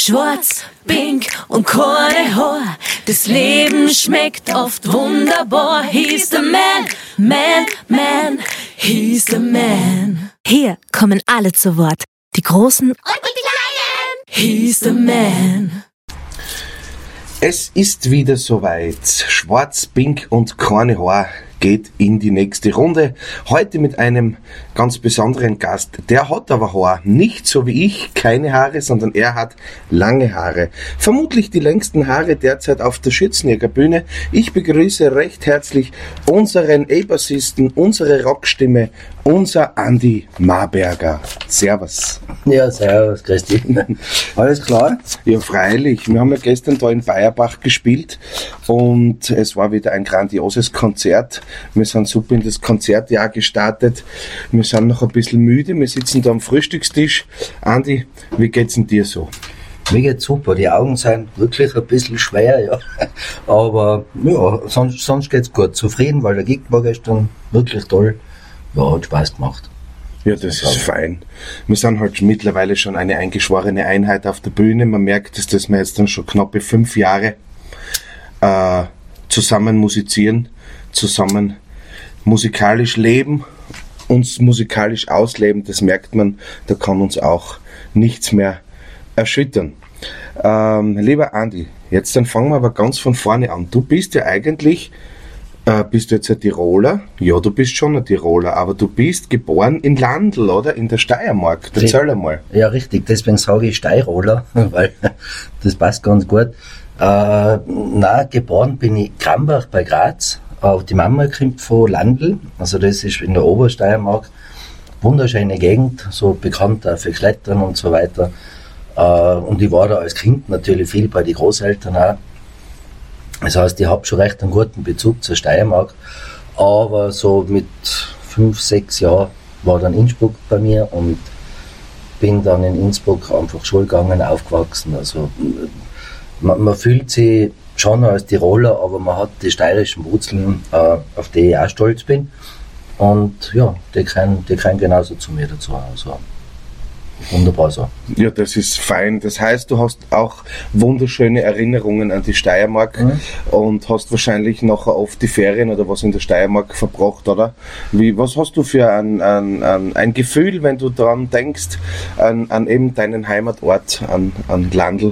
Schwarz, pink und keine Haar. Das Leben schmeckt oft wunderbar. He's the man, he's the man. Hier kommen alle zu Wort. Die Großen und die Kleinen. He's the man. Es ist wieder soweit. Schwarz, pink und keine Haar geht in die nächste Runde. Heute mit einem ganz besonderen Gast. Der hat aber Haar. Nicht so wie ich, keine Haare, sondern er hat lange Haare. Vermutlich die längsten Haare derzeit auf der Schützenjägerbühne. Ich begrüße recht herzlich unseren A-Bassisten, unsere Rockstimme, unser Andi Marberger. Servus. Ja, servus, grüß dich. Alles klar? Ja, freilich. Wir haben ja gestern da in Bayerbach gespielt und es war wieder ein grandioses Konzert. Wir sind super in das Konzertjahr gestartet. Wir sind noch ein bisschen müde. Wir sitzen da am Frühstückstisch. Andi, wie geht's denn dir so? Mir geht's super. Die Augen sind wirklich ein bisschen schwer, ja. Aber ja, sonst geht's gut. Zufrieden, weil der Gig war gestern wirklich toll. Ja, hat Spaß gemacht. Ja, das ist fein. Wir sind halt mittlerweile schon eine eingeschworene Einheit auf der Bühne. Man merkt, dass wir jetzt dann schon knappe 5 Jahre zusammen musizieren, zusammen musikalisch leben, uns musikalisch ausleben. Das merkt man, da kann uns auch nichts mehr erschüttern. Lieber Andi, jetzt dann fangen wir aber ganz von vorne an. Du bist ja eigentlich, bist du jetzt ein Tiroler? Ja, du bist schon ein Tiroler, aber du bist geboren in Landl, oder? In der Steiermark. Erzähl einmal. Ja, richtig, deswegen sage ich Steiroler, weil das passt ganz gut. Nein, geboren bin ich Krambach bei Graz. Die Mama kommt von Landl, also das ist in der Obersteiermark. Wunderschöne Gegend, so bekannt auch für Klettern und so weiter. Und ich war da als Kind natürlich viel bei den Großeltern auch. Das heißt, ich habe schon recht einen guten Bezug zur Steiermark. Aber so mit 5, 6 Jahren war dann Innsbruck bei mir und bin dann in Innsbruck einfach Schule gegangen, aufgewachsen. Also man fühlt sich schon als Tiroler, aber man hat die steirischen Wurzeln, auf die ich auch stolz bin. Und ja, die gehören genauso zu mir dazu. Also wunderbar so. Ja, das ist fein. Das heißt, du hast auch wunderschöne Erinnerungen an die Steiermark und hast wahrscheinlich nachher oft die Ferien oder was in der Steiermark verbracht, oder? Was hast du für ein Gefühl, wenn du daran denkst, an eben deinen Heimatort, an Landl?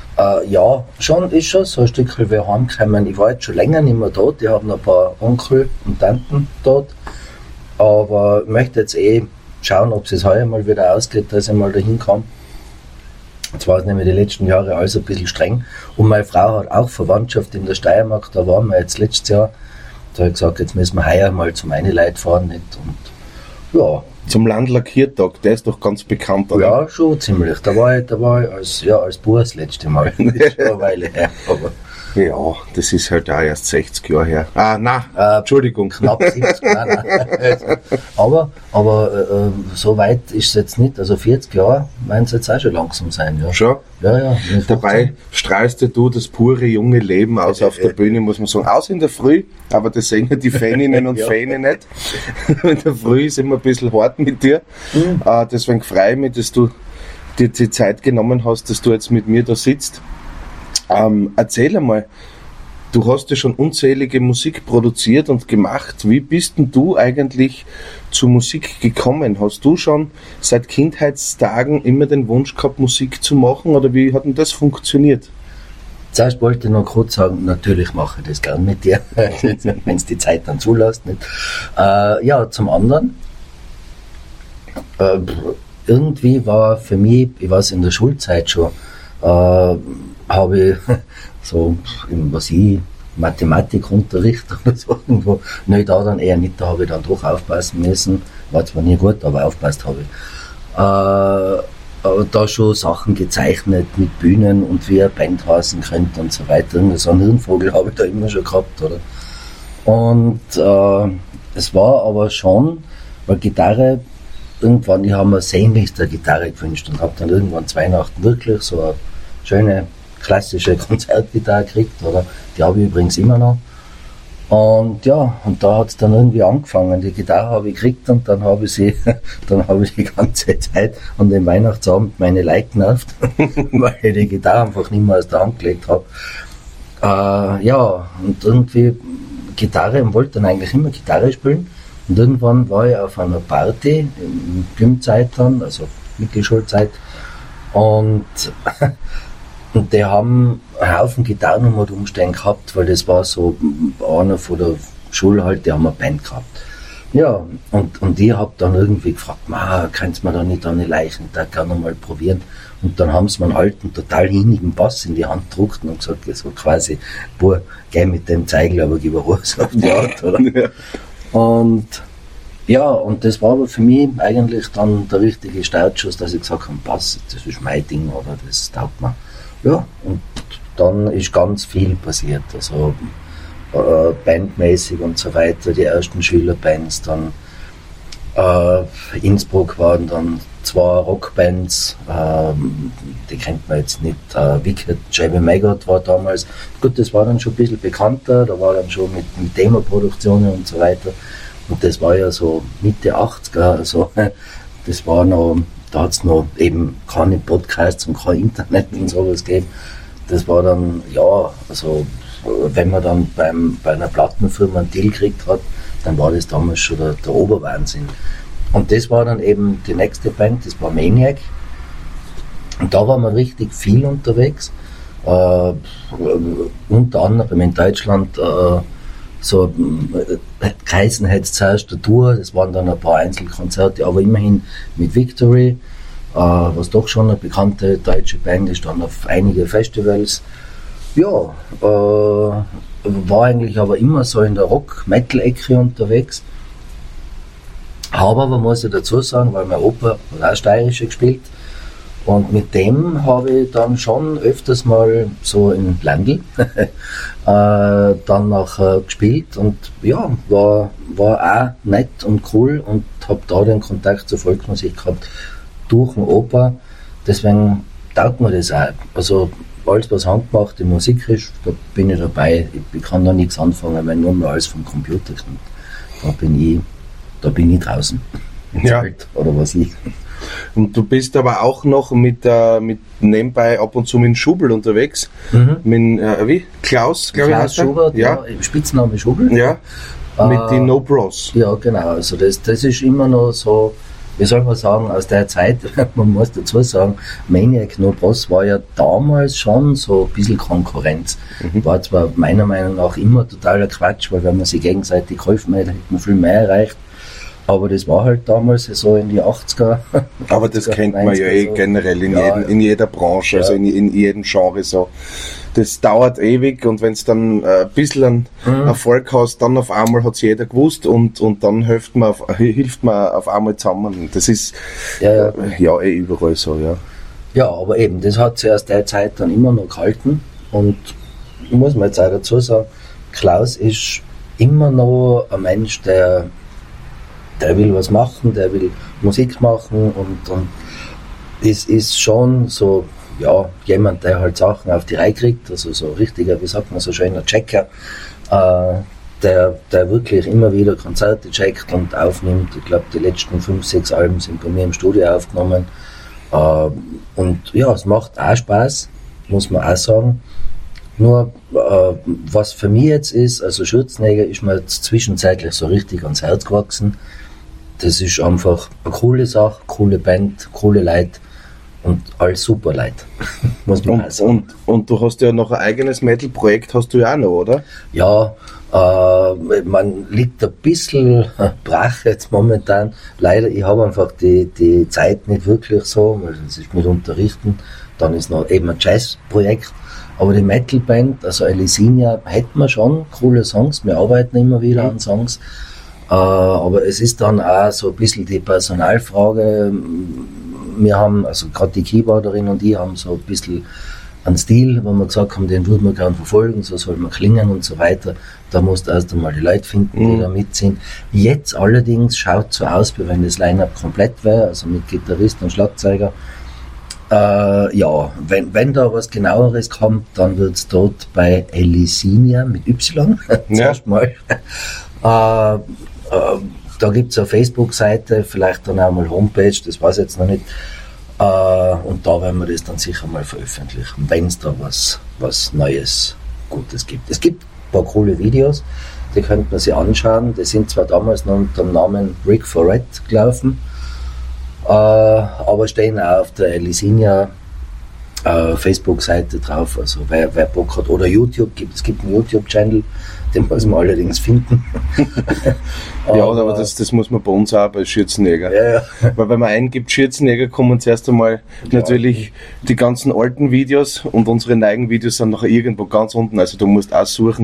Ja, ist schon so ein Stückchen wie heimgekommen. Ich war jetzt schon länger nicht mehr dort. Ich habe noch ein paar Onkel und Tanten dort. Aber ich möchte jetzt schauen, ob es heuer mal wieder ausgeht, dass ich mal dahin komme. Jetzt war es nämlich die letzten Jahre alles ein bisschen streng. Und meine Frau hat auch Verwandtschaft in der Steiermark. Da waren wir jetzt letztes Jahr. Da habe ich gesagt, jetzt müssen wir heuer mal zum Eineleit fahren. Nicht? Und ja. Zum Landler Kirtag, der ist doch ganz bekannt, oder? Ja, schon ziemlich. Da war ich als Bub das letzte Mal. Das ist schon eine Weile her. Aber ja, das ist halt auch erst 60 Jahre her. Entschuldigung. Knapp 70, nein. Aber so weit ist es jetzt nicht. Also 40 Jahre meinen es jetzt auch schon langsam sein. Ja. Schon? Ja. Dabei strahlst du das pure junge Leben aus auf der Bühne, muss man sagen. Aus in der Früh, aber das sehen ja die Faninnen und Fäne nicht. In der Früh ist immer ein bisschen hart mit dir. Deswegen freue ich mich, dass du dir die Zeit genommen hast, dass du jetzt mit mir da sitzt. Erzähl einmal, du hast ja schon unzählige Musik produziert und gemacht. Wie bist denn du eigentlich zur Musik gekommen? Hast du schon seit Kindheitstagen immer den Wunsch gehabt, Musik zu machen, oder wie hat denn das funktioniert? Zuerst wollte ich noch kurz sagen, natürlich mache ich das gern mit dir, wenn es die Zeit dann zulässt. Nicht? Ja, zum anderen, irgendwie war für mich, ich weiß in der Schulzeit schon, habe ich so, Mathematikunterricht oder so irgendwo, nein, da dann eher nicht, da habe ich dann doch aufpassen müssen, war zwar nie gut, aber aufpasst habe ich. Aber da schon Sachen gezeichnet mit Bühnen und wie eine Band heißen könnte und so weiter. So einen Hirnvogel habe ich da immer schon gehabt, oder? Und es war aber schon, weil Gitarre, irgendwann, ich habe mir sehnlichst eine Gitarre gewünscht und habe dann irgendwann zu Weihnachten wirklich so eine schöne klassische Konzertgitarre gekriegt, oder? Die habe ich übrigens immer noch. Und ja, und da hat es dann irgendwie angefangen. Die Gitarre habe ich gekriegt und dann habe ich die ganze Zeit an dem Weihnachtsabend meine Leute genervt, weil ich die Gitarre einfach nicht mehr aus der Hand gelegt habe. Ja, und irgendwie Gitarre, und wollte dann eigentlich immer Gitarre spielen. Und irgendwann war ich auf einer Party, in Gymzeit dann, also Mittelschulzeit, und die haben einen Haufen Gitarren umstehen gehabt, weil das war so einer von der Schule halt, die haben eine Band gehabt. Ja, und ich hab dann irgendwie gefragt, kannst du mir da nicht eine Leichen, da kann ich mal probieren. Und dann haben sie mir einen alten, total hinigen Bass in die Hand gedruckt und gesagt, so quasi, boah, geh mit dem Zeigel, aber gib raus auf die Art, oder? Ja. Und ja, und das war aber für mich eigentlich dann der richtige Startschuss, dass ich gesagt habe, Bass, das ist mein Ding, oder das taugt mir. Ja, und dann ist ganz viel passiert, also bandmäßig und so weiter, die ersten Schülerbands, dann Innsbruck waren dann 2 Rockbands, die kennt man jetzt nicht, Wicked, Jamie Maggot war damals, gut, das war dann schon ein bisschen bekannter, da war dann schon mit Demo-Produktionen und so weiter, und das war ja so Mitte 80er, also das war noch, da hat es noch eben keine Podcasts und kein Internet und sowas gegeben. Das war dann, ja, also wenn man dann bei einer Plattenfirma einen Deal gekriegt hat, dann war das damals schon der Oberwahnsinn. Und das war dann eben die nächste Band, das war Maniac. Und da waren wir richtig viel unterwegs. Unter anderem in Deutschland so geheißen hätte es zuerst der Tour, das waren dann ein paar Einzelkonzerte, aber immerhin mit Victory, was doch schon eine bekannte deutsche Band ist, dann auf einige Festivals. Ja, war eigentlich aber immer so in der Rock-Metal-Ecke unterwegs. Habe aber, muss ich dazu sagen, weil mein Opa hat auch Steirische gespielt, und mit dem habe ich dann schon öfters mal so in Landl dann nachher gespielt, und ja, war auch nett und cool, und habe da den Kontakt zur Volksmusik gehabt durch den Opa. Deswegen taugt mir das auch. Also alles, was handgemachte Musik ist, da bin ich dabei. Ich kann da nichts anfangen, wenn nur mal alles vom Computer kommt. Da bin ich draußen. Ja. Oder was ich. Und du bist aber auch noch mit nebenbei ab und zu mit Schubel unterwegs. Mit, wie? Klaus, glaube ich. Klaus Schubert, ja. Spitzname Schubel. Ja. Mit den No Bros. Ja, genau. Also das ist immer noch so, wie soll man sagen, aus der Zeit, man muss dazu sagen, Maniac No Bros war ja damals schon so ein bisschen Konkurrenz. War zwar meiner Meinung nach immer totaler Quatsch, weil wenn man sich gegenseitig geholfen hätte, hätte man viel mehr erreicht. Aber das war halt damals so in die 80er. Aber das kennt man ja eh generell in jeder Branche, also in jedem Genre so. Das dauert ewig, und wenn es dann ein bisschen Erfolg hast, dann auf einmal hat es jeder gewusst, und dann hilft man auf einmal zusammen. Das ist eh überall so, ja. Ja, aber eben, das hat sich aus der Zeit dann immer noch gehalten, und muss man jetzt auch dazu sagen, Klaus ist immer noch ein Mensch, der will was machen, der will Musik machen, und das ist schon so, ja, jemand, der halt Sachen auf die Reihe kriegt, also so richtiger, wie sagt man, so schöner Checker, der wirklich immer wieder Konzerte checkt und aufnimmt. Ich glaube, die letzten 5, 6 Alben sind bei mir im Studio aufgenommen, und ja, es macht auch Spaß, muss man auch sagen. Nur, was für mich jetzt ist, also Schürzenegger ist mir jetzt zwischenzeitlich so richtig ans Herz gewachsen. Das ist einfach eine coole Sache, coole Band, coole Leute und alles super Leute. Muss man auch sagen. Und du hast ja noch ein eigenes Metal-Projekt, hast du ja auch noch, oder? Ja, man liegt ein bisschen brach jetzt momentan. Leider, ich habe einfach die Zeit nicht wirklich so, weil das ist mit Unterrichten. Dann ist noch eben ein Jazz-Projekt. Aber die Metal-Band, also Elisinia, hätten wir schon coole Songs. Wir arbeiten immer wieder an Songs. Aber es ist dann auch so ein bisschen die Personalfrage. Wir haben, also gerade die Keyboarderin und ich haben so ein bisschen einen Stil, wo wir gesagt haben, den würden wir gerne verfolgen, so soll man klingen und so weiter. Da musst du erst einmal die Leute finden, die da mitziehen. Jetzt allerdings schaut so aus, wie wenn das Line-Up komplett wäre, also mit Gitarrist und Schlagzeuger. Ja, wenn da was Genaueres kommt, dann wird es dort bei Elysinia mit Y zuerst mal. Da gibt es eine Facebook-Seite, vielleicht dann auch mal Homepage, das weiß ich jetzt noch nicht. Und da werden wir das dann sicher mal veröffentlichen, wenn es da was Neues, Gutes gibt. Es gibt ein paar coole Videos, die könnte man sich anschauen. Die sind zwar damals noch unter dem Namen Rick for Red gelaufen, aber stehen auch auf der Elysinia Facebook-Seite drauf. Also wer Bock hat. Oder YouTube, es gibt einen YouTube-Channel, den muss man allerdings finden. Ja, aber das muss man bei uns auch bei Schürzenjäger. Ja. Weil wenn man eingibt Schürzenjäger, kommen zuerst einmal natürlich die ganzen alten Videos und unsere neuen Videos sind noch irgendwo ganz unten. Also du musst auch suchen.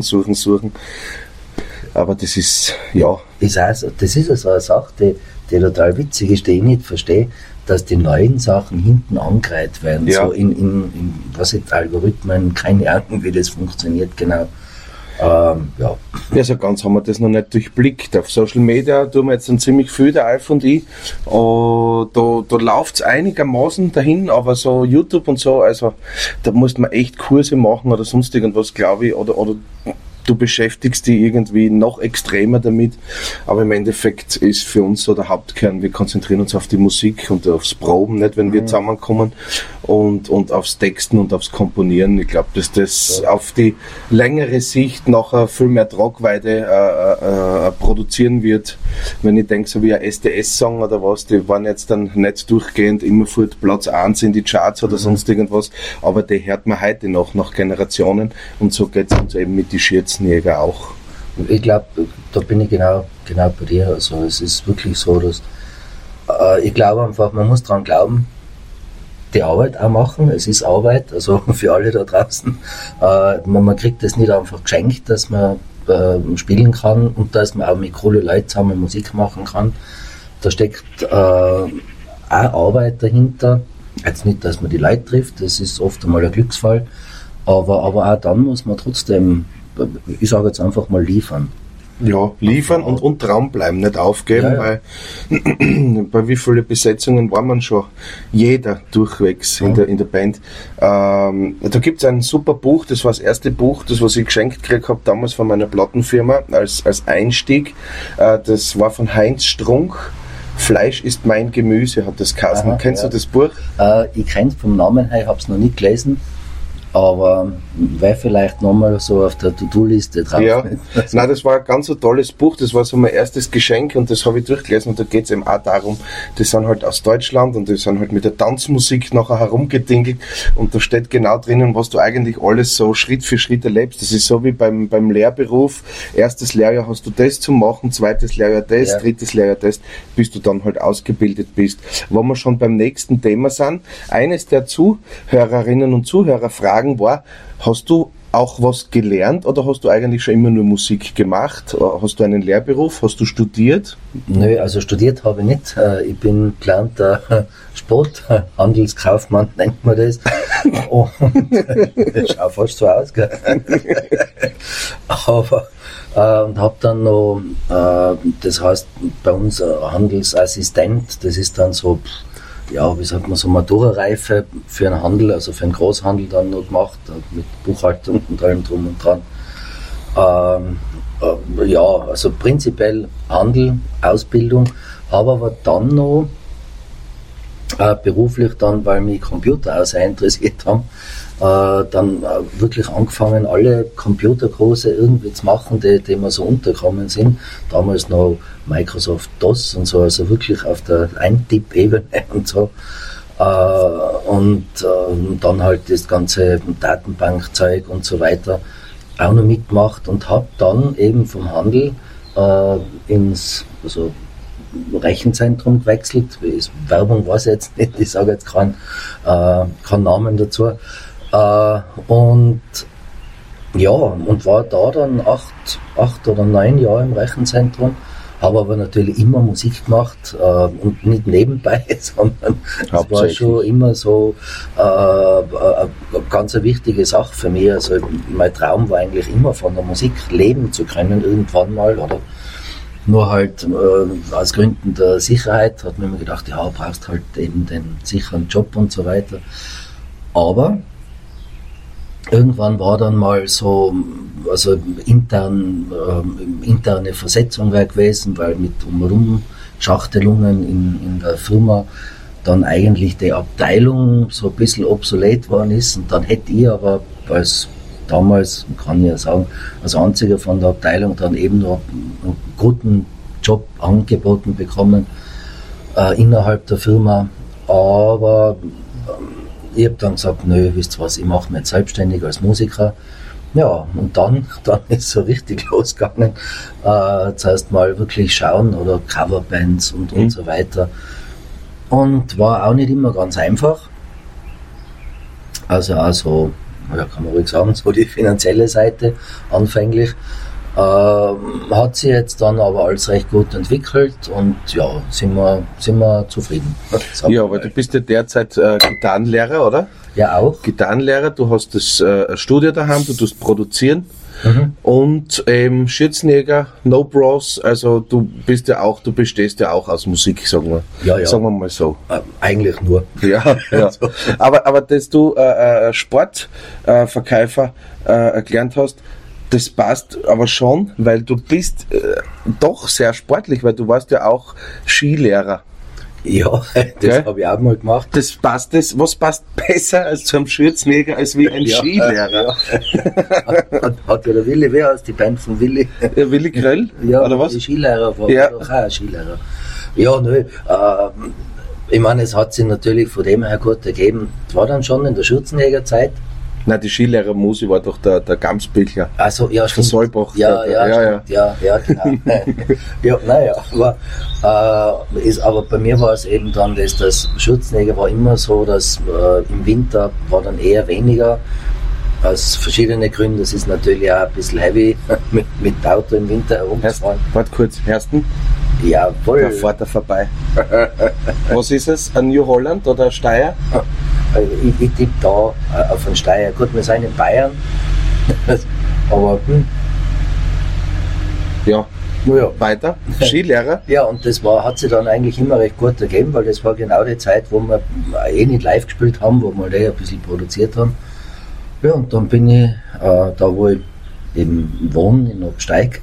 Aber das ist, ja. Das ist also eine Sache, die total witzig ist, die ich nicht verstehe, dass die neuen Sachen hinten angereiht werden. Ja. So in was jetzt Algorithmen, keine Ahnung, wie das funktioniert genau. Ja, so ganz haben wir das noch nicht durchblickt. Auf Social Media tun wir jetzt dann ziemlich viel, der Alf und ich. Da läuft es einigermaßen dahin, aber so YouTube und so, also da muss man echt Kurse machen oder sonst irgendwas, glaube ich, oder du beschäftigst dich irgendwie noch extremer damit, aber im Endeffekt ist für uns so der Hauptkern, wir konzentrieren uns auf die Musik und aufs Proben, nicht, wenn wir zusammenkommen und aufs Texten und aufs Komponieren. Ich glaube, dass das auf die längere Sicht nachher viel mehr Tragweite produzieren wird. Wenn ich denke, so wie ein SDS-Song oder was, die waren jetzt dann nicht durchgehend immerfort Platz 1 in die Charts oder sonst irgendwas, aber die hört man heute noch nach Generationen und so geht es uns eben mit die Schürzenjäger auch. Ich glaube, da bin ich genau bei dir. Also es ist wirklich so, dass ich glaube einfach, man muss dran glauben, die Arbeit auch machen. Es ist Arbeit, also für alle da draußen. Man kriegt das nicht einfach geschenkt, dass man spielen kann und dass man auch mit coolen Leuten zusammen Musik machen kann. Da steckt auch Arbeit dahinter. Jetzt nicht, dass man die Leute trifft, das ist oft einmal ein Glücksfall, aber auch dann muss man trotzdem, ich sage jetzt einfach mal, liefern. Ja, liefern und dran bleiben, nicht aufgeben, weil bei wie viele Besetzungen war man schon? Jeder durchwegs in der Band. Da gibt es ein super Buch, das war das erste Buch, das was ich geschenkt gekriegt habe, damals von meiner Plattenfirma, als Einstieg. Das war von Heinz Strunk. Fleisch ist mein Gemüse, hat das geheißen. Kennst du das Buch? Ich kenne es vom Namen her, ich habe es noch nicht gelesen. Aber wäre vielleicht nochmal so auf der To-Do-Liste drauf. Ja, nein, das war ein ganz so tolles Buch, das war so mein erstes Geschenk und das habe ich durchgelesen und da geht es eben auch darum, die sind halt aus Deutschland und die sind halt mit der Tanzmusik nachher herumgedingelt und da steht genau drinnen, was du eigentlich alles so Schritt für Schritt erlebst. Das ist so wie beim Lehrberuf, erstes Lehrjahr hast du das zu machen, zweites Lehrjahr das, drittes Lehrjahr das, bis du dann halt ausgebildet bist. Wo wir schon beim nächsten Thema sind, eines der Zuhörerinnen und Zuhörer fragen war, hast du auch was gelernt oder hast du eigentlich schon immer nur Musik gemacht? Hast du einen Lehrberuf? Hast du studiert? Nö, also studiert habe ich nicht. Ich bin gelernter Sporthandelskaufmann, nennt man das. Und das schaut fast so aus, gell? Aber und habe dann noch, das heißt bei uns Handelsassistent, das ist dann so, ja, wie sagt man, so Matura-Reife für einen Handel, also für einen Großhandel dann noch gemacht, mit Buchhaltung und allem drum und dran. Ja, also prinzipiell Handel, Ausbildung, habe aber dann noch beruflich dann, weil mich Computer auch sehr interessiert haben, dann wirklich angefangen, alle Computerkurse irgendwie zu machen, die mir so untergekommen sind. Damals noch Microsoft DOS und so, also wirklich auf der Eintipp-Ebene und so. Und dann halt das ganze Datenbankzeug und so weiter auch noch mitgemacht und habe dann eben vom Handel ins Rechenzentrum gewechselt. Werbung weiß ich jetzt nicht, ich sage jetzt keinen Namen dazu. Und ja, und war da dann 8 oder 9 Jahre im Rechenzentrum, habe aber natürlich immer Musik gemacht und nicht nebenbei, sondern es war schon immer so eine ganz wichtige Sache für mich. Also mein Traum war eigentlich immer von der Musik leben zu können, irgendwann mal, oder Nur halt aus Gründen der Sicherheit hat man immer gedacht, ja, brauchst halt eben den sicheren Job und so weiter. Aber irgendwann war dann mal so, also interne Versetzung wäre gewesen, weil mit Umschachtelungen in der Firma dann eigentlich die Abteilung so ein bisschen obsolet worden ist, und dann hätte ich aber als damals, kann ich ja sagen, als einziger von der Abteilung dann eben noch einen guten Job angeboten bekommen innerhalb der Firma. Aber ich habe dann gesagt, nö, wisst ihr was, ich mache mich jetzt selbstständig als Musiker. Ja, und dann ist es so richtig losgegangen. Zuerst mal wirklich schauen oder Coverbands und so weiter. Und war auch nicht immer ganz einfach. Also ja, kann man ruhig sagen, so die finanzielle Seite anfänglich. Hat sich jetzt dann aber alles recht gut entwickelt, und ja, sind wir zufrieden. Ja, aber du bist ja derzeit Gitarrenlehrer, oder? Ja, auch. Gitarrenlehrer, du hast das Studio daheim, du tust produzieren. Und Schürzenjäger, No Bros, also du bestehst ja auch aus Musik, sagen wir. Ja. Sagen wir mal so. Eigentlich nur. Ja. Aber dass du Sportverkäufer gelernt hast, das passt aber schon, weil du bist doch sehr sportlich, weil du warst ja auch Skilehrer. Ja, das habe ich auch mal gemacht. Was passt besser als zu einem Schürzenjäger als wie ein Skilehrer? Ja. Hat ja der Willi, wer heißt die Band von Willi? Willi Kröll? Ja, oder was? Die Skilehrer war doch auch ein Skilehrer. Ja, ich meine, es hat sich natürlich von dem her gut ergeben. Das war dann schon in der Schürzenjägerzeit. Nein, die Skilehrer-Musi war doch der Gamsbichler. Also, ja, stimmt. Der Solbach. Ja, genau. Ja, naja, aber bei mir war es eben dann, dass das Schürzenjäger war immer so, dass im Winter war dann eher weniger, aus verschiedenen Gründen. Das ist natürlich auch ein bisschen heavy, mit Auto im Winter herumzufahren. Warte kurz, Hersten? Ja, voll. Da fährt er vorbei. Was ist es? Ein New Holland oder ein Steyr? Ich tippe da auf einen Steyr. Gut, wir sind in Bayern, aber ja, weiter. Skilehrer? Ja, und das hat sich dann eigentlich immer recht gut ergeben, weil das war genau die Zeit, wo wir nicht live gespielt haben, wo wir ein bisschen produziert haben. Ja, und dann bin ich da, wo ich eben wohne, in Obsteig,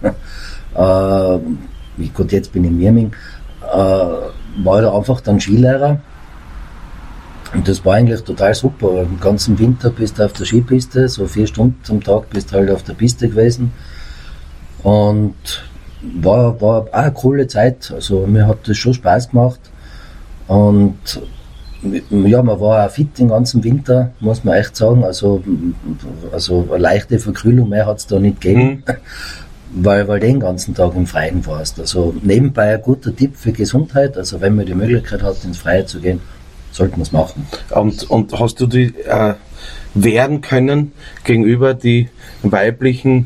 gut, jetzt bin ich in Mirming, war da einfach dann Skilehrer. Und das war eigentlich total super. Den ganzen Winter bist du auf der Skipiste, so 4 Stunden am Tag bist du halt auf der Piste gewesen. Und war auch eine coole Zeit. Also mir hat das schon Spaß gemacht. Und ja, man war auch fit den ganzen Winter, muss man echt sagen. Also eine leichte Verkühlung mehr hat es da nicht gegeben. Weil den ganzen Tag im Freien warst. Also nebenbei ein guter Tipp für Gesundheit. Also wenn man die Möglichkeit hat, ins Freie zu gehen, sollten wir es machen. Und hast du die wehren können gegenüber die weiblichen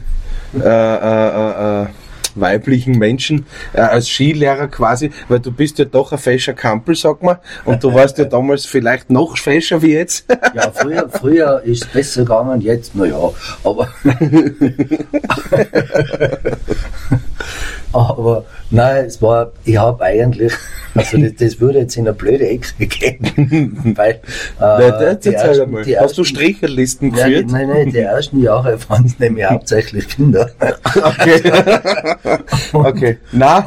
Menschen als Skilehrer quasi, weil du bist ja doch ein fescher Kampel, sag mal, und du warst ja damals vielleicht noch fescher wie jetzt. Ja, früher ist es besser gegangen, jetzt, naja, aber nein, ich habe eigentlich, also das würde jetzt in eine blöde Ecke gehen, weil hast du Stricherlisten geführt? Nein, die ersten Jahre waren es nämlich hauptsächlich Kinder. Okay.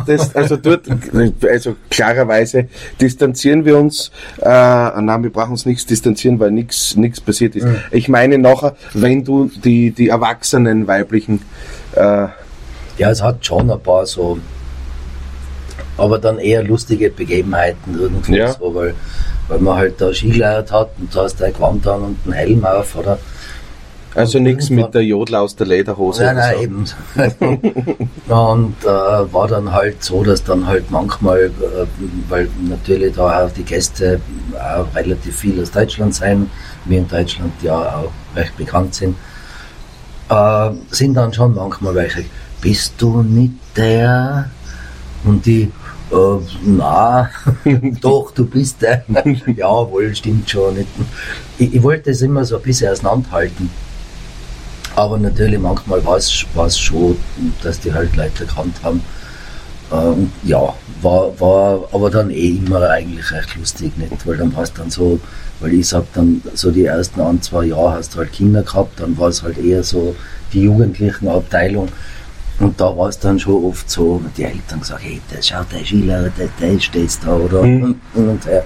Also klarerweise distanzieren wir uns, nein, wir brauchen uns nichts distanzieren, weil nichts passiert ist. Ich meine nachher, wenn du die erwachsenen weiblichen ja, es hat schon ein paar so, aber dann eher lustige Begebenheiten irgendwo, so, weil man halt da Ski geleiert hat und da hast du ein Gewand an und einen Helm auf, oder? Also nichts mit der Jodel aus der Lederhose. Nein, so. Eben. Und war dann halt so, dass dann halt manchmal, weil natürlich da auch die Gäste auch relativ viel aus Deutschland sein, wir in Deutschland ja auch recht bekannt sind dann schon manchmal welche, bist du nicht der? Und die, na, doch, du bist der. Jawohl, stimmt schon. Nicht. Ich wollte es immer so ein bisschen auseinanderhalten. Aber natürlich manchmal war es schon, dass die halt Leute erkannt haben. Ja, war aber dann immer eigentlich recht lustig, nicht? Weil dann hast dann so, weil ich sag dann, so die ersten 1-2 Jahre hast du halt Kinder gehabt, dann war es halt eher so die Jugendlichenabteilung. Und da war es dann schon oft so, die Eltern gesagt, hey, schau, der Skilehrer, der ist jetzt da, oder? Und her.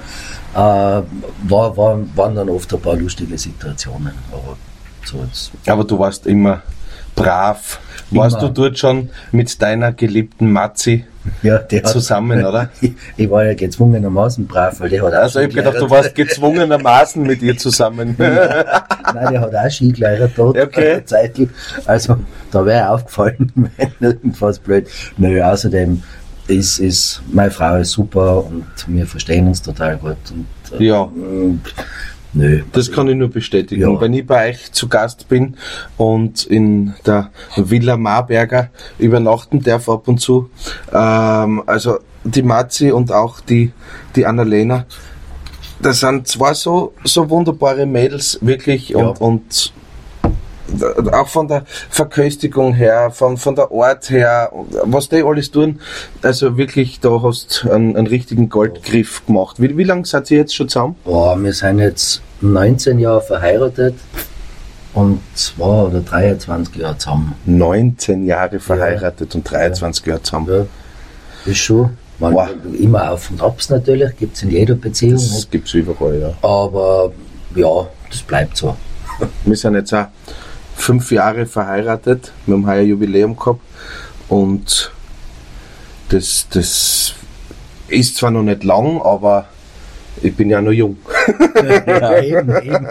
Waren dann oft ein paar lustige Situationen. Aber, so jetzt. Aber du warst immer brav. Warst du dort schon mit deiner geliebten Matzi zusammen, oder? Ich war ja gezwungenermaßen brav, weil der hat auch Also ich hab gedacht, du warst gezwungenermaßen mit ihr zusammen. Nein, der hat auch Skigelehrer dort. Okay. Zeitl. Also da wäre aufgefallen, wenn irgendwas blöd. Nö, außerdem ist meine Frau ist super und wir verstehen uns total gut. Und, ja. Nö. Das kann ich nur bestätigen. Ja. Wenn ich bei euch zu Gast bin und in der Villa Marberger übernachten darf ab und zu, also die Matzi und auch die Annalena, das sind zwei so wunderbare Mädels, wirklich, Ja. und auch von der Verköstigung her, von der Art her, was die alles tun, also wirklich, da hast du einen richtigen Goldgriff gemacht. Wie lange seid ihr jetzt schon zusammen? Wir sind jetzt 19 Jahre verheiratet und 2 oder 23 Jahre zusammen. 19 Jahre verheiratet und 23 Jahre zusammen. Ja, ist schon. Wow. Immer Auf und Abs natürlich, gibt es in jeder Beziehung. Das Nicht? gibt's überall, ja. Aber ja, das bleibt so. Wir sind jetzt auch 5 Jahre verheiratet. Wir haben heuer Jubiläum gehabt. Und das ist zwar noch nicht lang, aber ich bin ja noch jung. Ja, eben.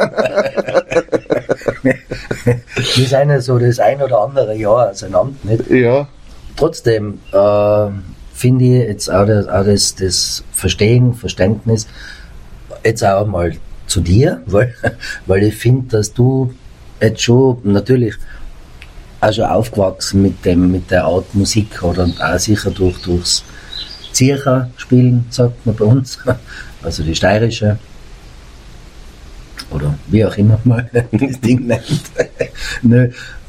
Wir sind ja so das ein oder andere Jahr auseinander, nicht? Ja. Trotzdem finde ich jetzt auch das Verständnis jetzt auch mal zu dir, weil ich finde, dass du jetzt schon natürlich auch schon aufgewachsen mit der Art Musik oder auch sicher durchs Zircher spielen, sagt man bei uns, also die steirische oder wie auch immer man das Ding nennt. Nö,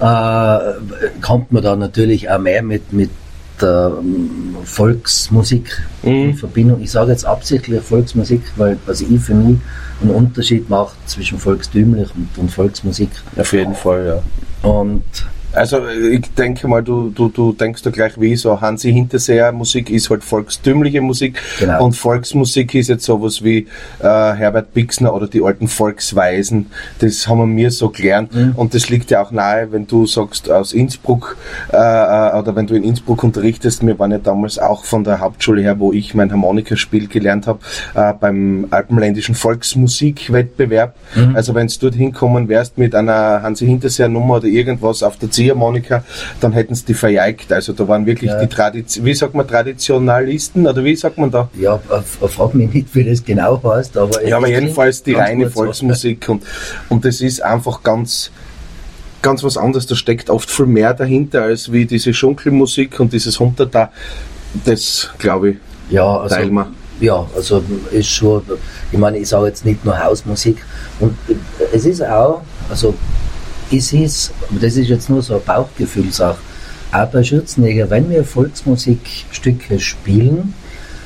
kommt man da natürlich auch mehr mit der Volksmusik in Verbindung. Ich sage jetzt absichtlich Volksmusik, weil also ich für mich einen Unterschied mache zwischen volkstümlich und Volksmusik. Auf jeden Fall, ja. Und Also ich denke mal, du denkst da gleich wie so, Hansi Hinterseer Musik ist halt volkstümliche Musik, Genau. und Volksmusik ist jetzt sowas wie Herbert Bixner oder die alten Volksweisen. Das haben wir so gelernt, und das liegt ja auch nahe, wenn du sagst aus Innsbruck oder wenn du in Innsbruck unterrichtest. Wir waren ja damals auch von der Hauptschule her, wo ich mein Harmonikaspiel gelernt habe, beim Alpenländischen Volksmusikwettbewerb. Also wenn du dort hinkommen wärst mit einer Hansi Hinterseer Nummer oder irgendwas auf der Ziehharmonika, dann hätten sie die vergeigt. Also da waren wirklich die wie sagt man, Traditionalisten, oder wie sagt man da? ja, frag mich nicht, wie das genau heißt, aber Ja, aber es jedenfalls die klingt reine ganz gut so. Volksmusik, und das ist einfach ganz was anderes. Da steckt oft viel mehr dahinter als wie diese Schunkelmusik und dieses Hunterta. Das, glaube ich, Ja, also, teilen wir. ja, also ist schon, ich meine, ich sage jetzt nicht nur Hausmusik, und es ist auch, also es ist, aber das ist jetzt nur so eine Bauchgefühlsache, auch bei Schürzenjäger, wenn wir Volksmusikstücke spielen,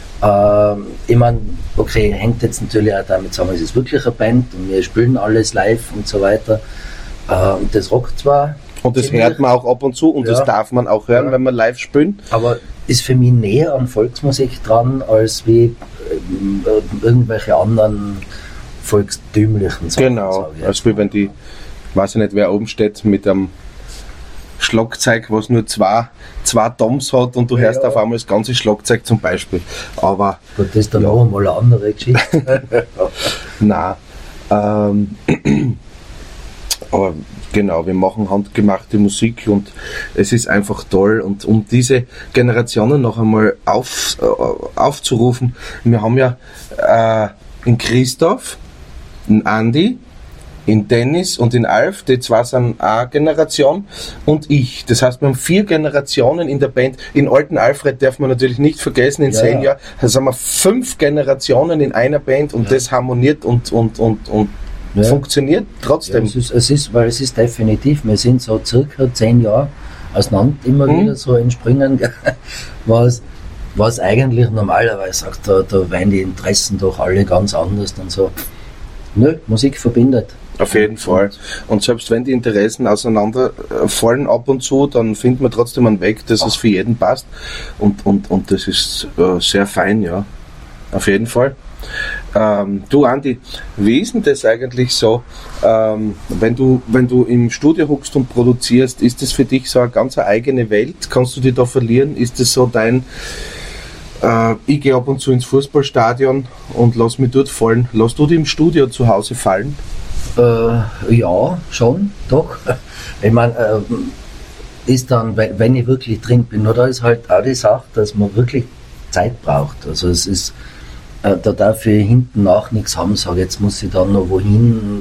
ich meine, okay, hängt jetzt natürlich auch damit zusammen, es ist wirklich eine Band und wir spielen alles live und so weiter, das rockt zwar. Und das ziemlich, hört man auch ab und zu, und Ja. das darf man auch hören, Ja. wenn man live spielen. aber ist für mich näher an Volksmusik dran, als wie irgendwelche anderen volkstümlichen Sachen. Genau, sag ich jetzt als wie wenn die, weiß ich nicht, wer oben steht mit einem Schlagzeug, was nur zwei Toms hat, und du hörst Ja. auf einmal das ganze Schlagzeug zum Beispiel. Aber Gut, das ist dann noch einmal eine andere Geschichte. nein. Aber genau, wir machen handgemachte Musik, und es ist einfach toll. Und um diese Generationen noch einmal aufzurufen, wir haben ja in Christoph, in Andi, in Dennis und in Alf, die zwei sind eine Generation, und ich. Das heißt, wir haben 4 Generationen in der Band. In alten Alfred darf man natürlich nicht vergessen, in Ja, 10 ja. Jahren. Also haben wir 5 Generationen in einer Band, und das harmoniert und Ja. funktioniert Ja, trotzdem. weil es ist definitiv, wir sind so circa 10 Jahre auseinander immer wieder so in Springen, was Was eigentlich normalerweise sagt, da wären die Interessen doch alle ganz anders und so. Nö, Musik verbindet. Auf jeden Fall. Und selbst wenn die Interessen auseinanderfallen ab und zu, dann findet man trotzdem einen Weg, dass es für jeden passt. Und das ist sehr fein, ja. Auf jeden Fall. Du Andi, wie ist denn das eigentlich so, wenn du im Studio hockst und produzierst, ist das für dich so eine ganz eigene Welt? Kannst du dich da verlieren? Ist das so dein, ich gehe ab und zu ins Fußballstadion und lass mich dort fallen. Lass du dich im Studio zu Hause fallen? Ja, schon, doch. Ich meine, ist dann, wenn ich wirklich drin bin, nur da ist halt auch die Sache, dass man wirklich Zeit braucht. Also es ist, da darf ich hinten nach nichts haben, sage jetzt muss ich dann noch wohin,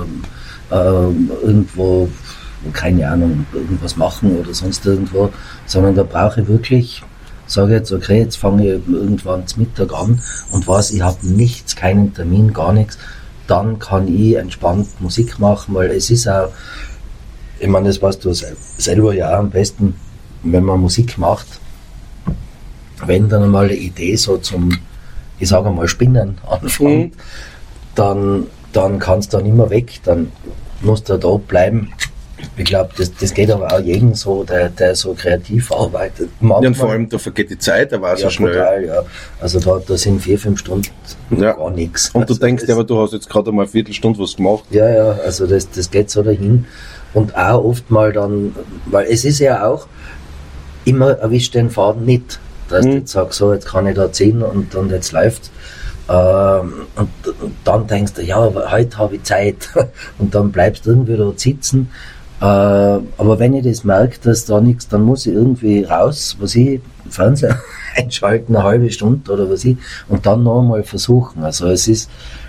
irgendwo, keine Ahnung, irgendwas machen oder sonst irgendwo, sondern da brauche ich wirklich, sage jetzt, okay, jetzt fange ich irgendwann zum Mittag an und weiß, ich habe nichts, keinen Termin, gar nichts, dann kann ich entspannt Musik machen, weil es ist auch, ich meine, das weißt du selber ja am besten, wenn man Musik macht, wenn dann mal eine Idee so zum, ich sage mal, Spinnen anfängt, dann kannst du dann immer weg, dann musst du da bleiben. Ich glaube, das geht aber auch jedem so, der so kreativ arbeitet. Manchmal, ja, und vor allem, da vergeht die Zeit, da war es ja so schnell. Total, ja. Also da sind 4-5 Stunden gar nichts. Und du also denkst aber, du hast jetzt gerade mal eine Viertelstunde was gemacht. Ja, also das geht so dahin. Und auch oft mal dann, weil es ist ja auch, immer erwischt den Faden nicht. Dass du jetzt sagst, so, jetzt kann ich da ziehen und jetzt läuft's. Und dann denkst du, ja, aber heute habe ich Zeit. Und dann bleibst du irgendwie da sitzen. Aber wenn ich das merke, dass da nichts, dann muss ich irgendwie raus, Fernseher einschalten, eine halbe Stunde oder und dann noch einmal versuchen. Also es ist,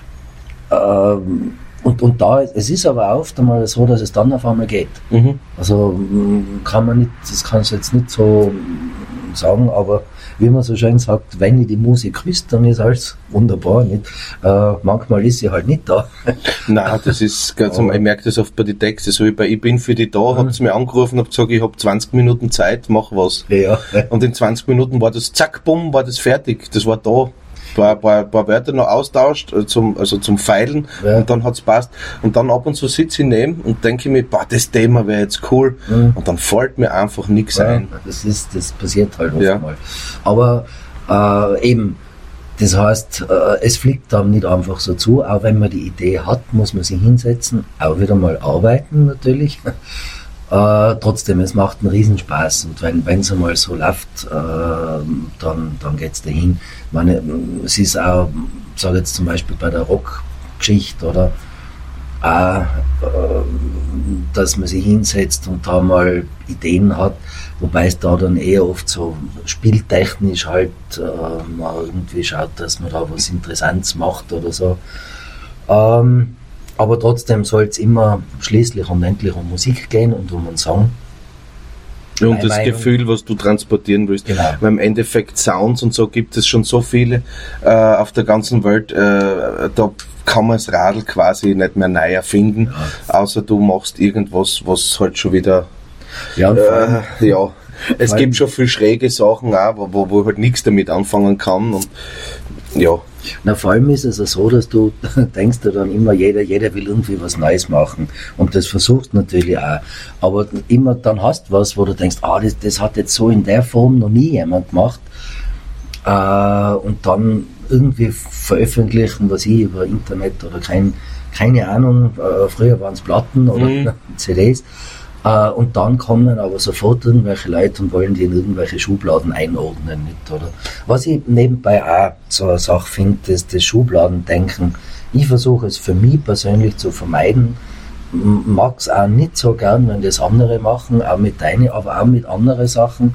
und da, es ist aber oft einmal so, dass es dann auf einmal geht. Also kann man nicht, das kannst du jetzt nicht so sagen, aber wie man so schön sagt, wenn ich die Musik wüsste, dann ist alles wunderbar. Nicht? Manchmal ist sie halt nicht da. Nein, das ist ganz ich merke das oft bei den Texten, so wie bei Ich bin für die da, habt ihr mir angerufen und gesagt, ich habe 20 Minuten Zeit, mach was. Ja. Und in 20 Minuten war das zack, bumm, war das fertig, das war da. Paar Wörter noch austauscht, zum Feilen, und dann hat's passt. Und dann ab und zu sitze ich neben und denke mir, das Thema wäre jetzt cool, und dann fällt mir einfach nichts ein. Das passiert halt oft mal. Aber eben, das heißt, es fliegt dann nicht einfach so zu, auch wenn man die Idee hat, muss man sich hinsetzen, auch wieder mal arbeiten natürlich. Trotzdem, es macht einen Riesenspaß, und wenn es einmal so läuft, dann geht's dahin. Ich meine, es ist auch, sage jetzt zum Beispiel bei der Rockgeschichte oder auch, dass man sich hinsetzt und da mal Ideen hat, wobei es da dann eher oft so spieltechnisch halt mal irgendwie schaut, dass man da was Interessantes macht oder so. Aber trotzdem soll es immer schließlich und endlich um Musik gehen und um einen Song. Und das Gefühl, was du transportieren willst. Genau. Weil im Endeffekt Sounds und so gibt es schon so viele auf der ganzen Welt. Da kann man das Radl quasi nicht mehr neu erfinden, außer du machst irgendwas, was halt schon wieder... Es gibt schon viel schräge Sachen auch, wo halt nichts damit anfangen kann. Und ja. Na, vor allem ist es ja so, dass du denkst ja dann immer, jeder will irgendwie was Neues machen. Und das versuchst natürlich auch. Aber immer dann hast du was, wo du denkst, das hat jetzt so in der Form noch nie jemand gemacht. Und dann irgendwie veröffentlichen, über Internet oder keine Ahnung, früher waren es Platten oder CDs. Und dann kommen aber sofort irgendwelche Leute und wollen die in irgendwelche Schubladen einordnen. Nicht, oder? Was ich nebenbei auch so eine Sache finde, ist das Schubladendenken. Ich versuche es für mich persönlich zu vermeiden. Mag es auch nicht so gern, wenn das andere machen, auch mit deinen, aber auch mit anderen Sachen.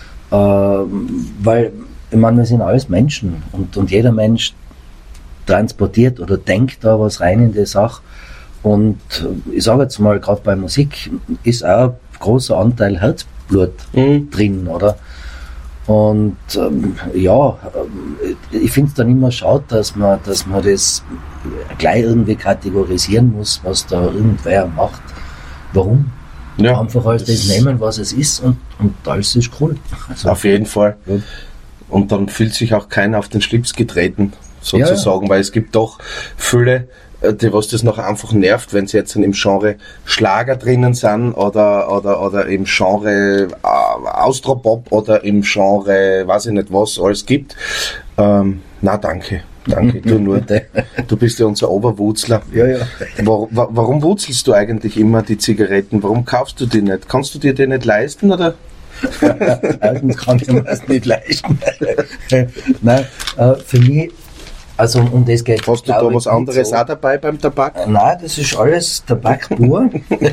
Weil, ich meine, wir sind alles Menschen und jeder Mensch transportiert oder denkt da was rein in die Sache. Und ich sage jetzt mal, gerade bei Musik ist auch ein großer Anteil Herzblut drin, oder? Und ich finde es dann immer schade, dass man das gleich irgendwie kategorisieren muss, was da irgendwer macht. Warum? Ja, einfach alles das nehmen, was es ist, und alles ist cool. Also, auf jeden Fall. Ja. Und dann fühlt sich auch keiner auf den Schlips getreten, sozusagen, weil es gibt doch viele, die was das noch einfach nervt, wenn sie jetzt im Genre Schlager drinnen sind oder im Genre Austropop oder im Genre, weiß ich nicht was, alles gibt. Na, danke, du nur. Du bist ja unser Oberwurzler. Ja. Warum wurzelst du eigentlich immer die Zigaretten? Warum kaufst du die nicht? Kannst du dir die nicht leisten, oder? Erstens kann ich mir das nicht leisten. Nein, für mich, also um das geht. Hast du da was anderes auch dabei beim Tabak? Nein, das ist alles Tabak pur.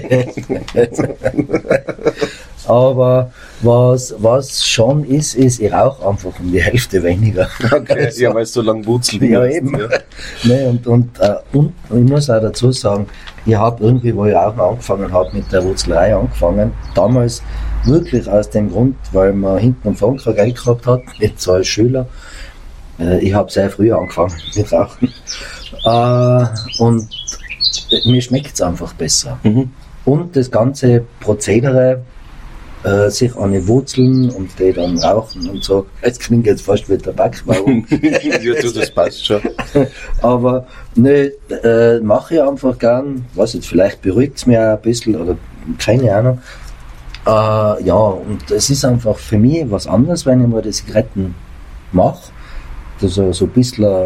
Aber was schon ist, ich rauche einfach um die Hälfte weniger. Okay, also, ja, weil es so lang wurzelt. Ja, eben. Ja. Nee, und ich muss auch dazu sagen, ich habe irgendwie, wo ich auch angefangen habe, mit der Wurzelerei angefangen, damals wirklich aus dem Grund, weil man hinten und vorne kein Geld gehabt hat, jetzt so als Schüler. Ich habe sehr früh angefangen mit Rauchen. Und mir schmeckt es einfach besser. Mhm. Und das ganze Prozedere, sich an die Wurzeln und die dann rauchen und so. Es klingt jetzt fast wie Tabakbau. Ja, das passt schon. Aber ne, mache ich einfach gern. Was jetzt, vielleicht beruhigt es mich auch ein bisschen oder keine Ahnung. Ja, und es ist einfach für mich was anderes, wenn ich mal die Zigaretten mache. Das so ein bisschen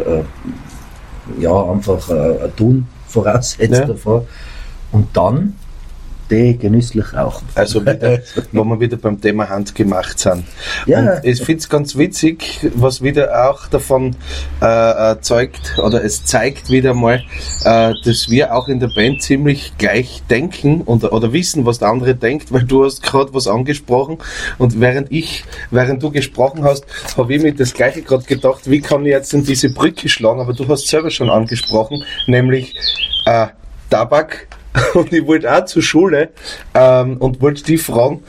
ja, einfach ein Tun voraussetzt davor. Und dann die genüsslich rauchen. Also wieder, wo wir wieder beim Thema handgemacht sind. Ja. Und ich finde es ganz witzig, was wieder auch davon zeugt, oder es zeigt wieder mal, dass wir auch in der Band ziemlich gleich denken oder wissen, was der andere denkt, weil du hast gerade was angesprochen und während du gesprochen hast, habe ich mir das Gleiche gerade gedacht, wie kann ich jetzt in diese Brücke schlagen, aber du hast selber schon angesprochen, nämlich Tabak. Und ich wollte auch zur Schule und wollte die fragen,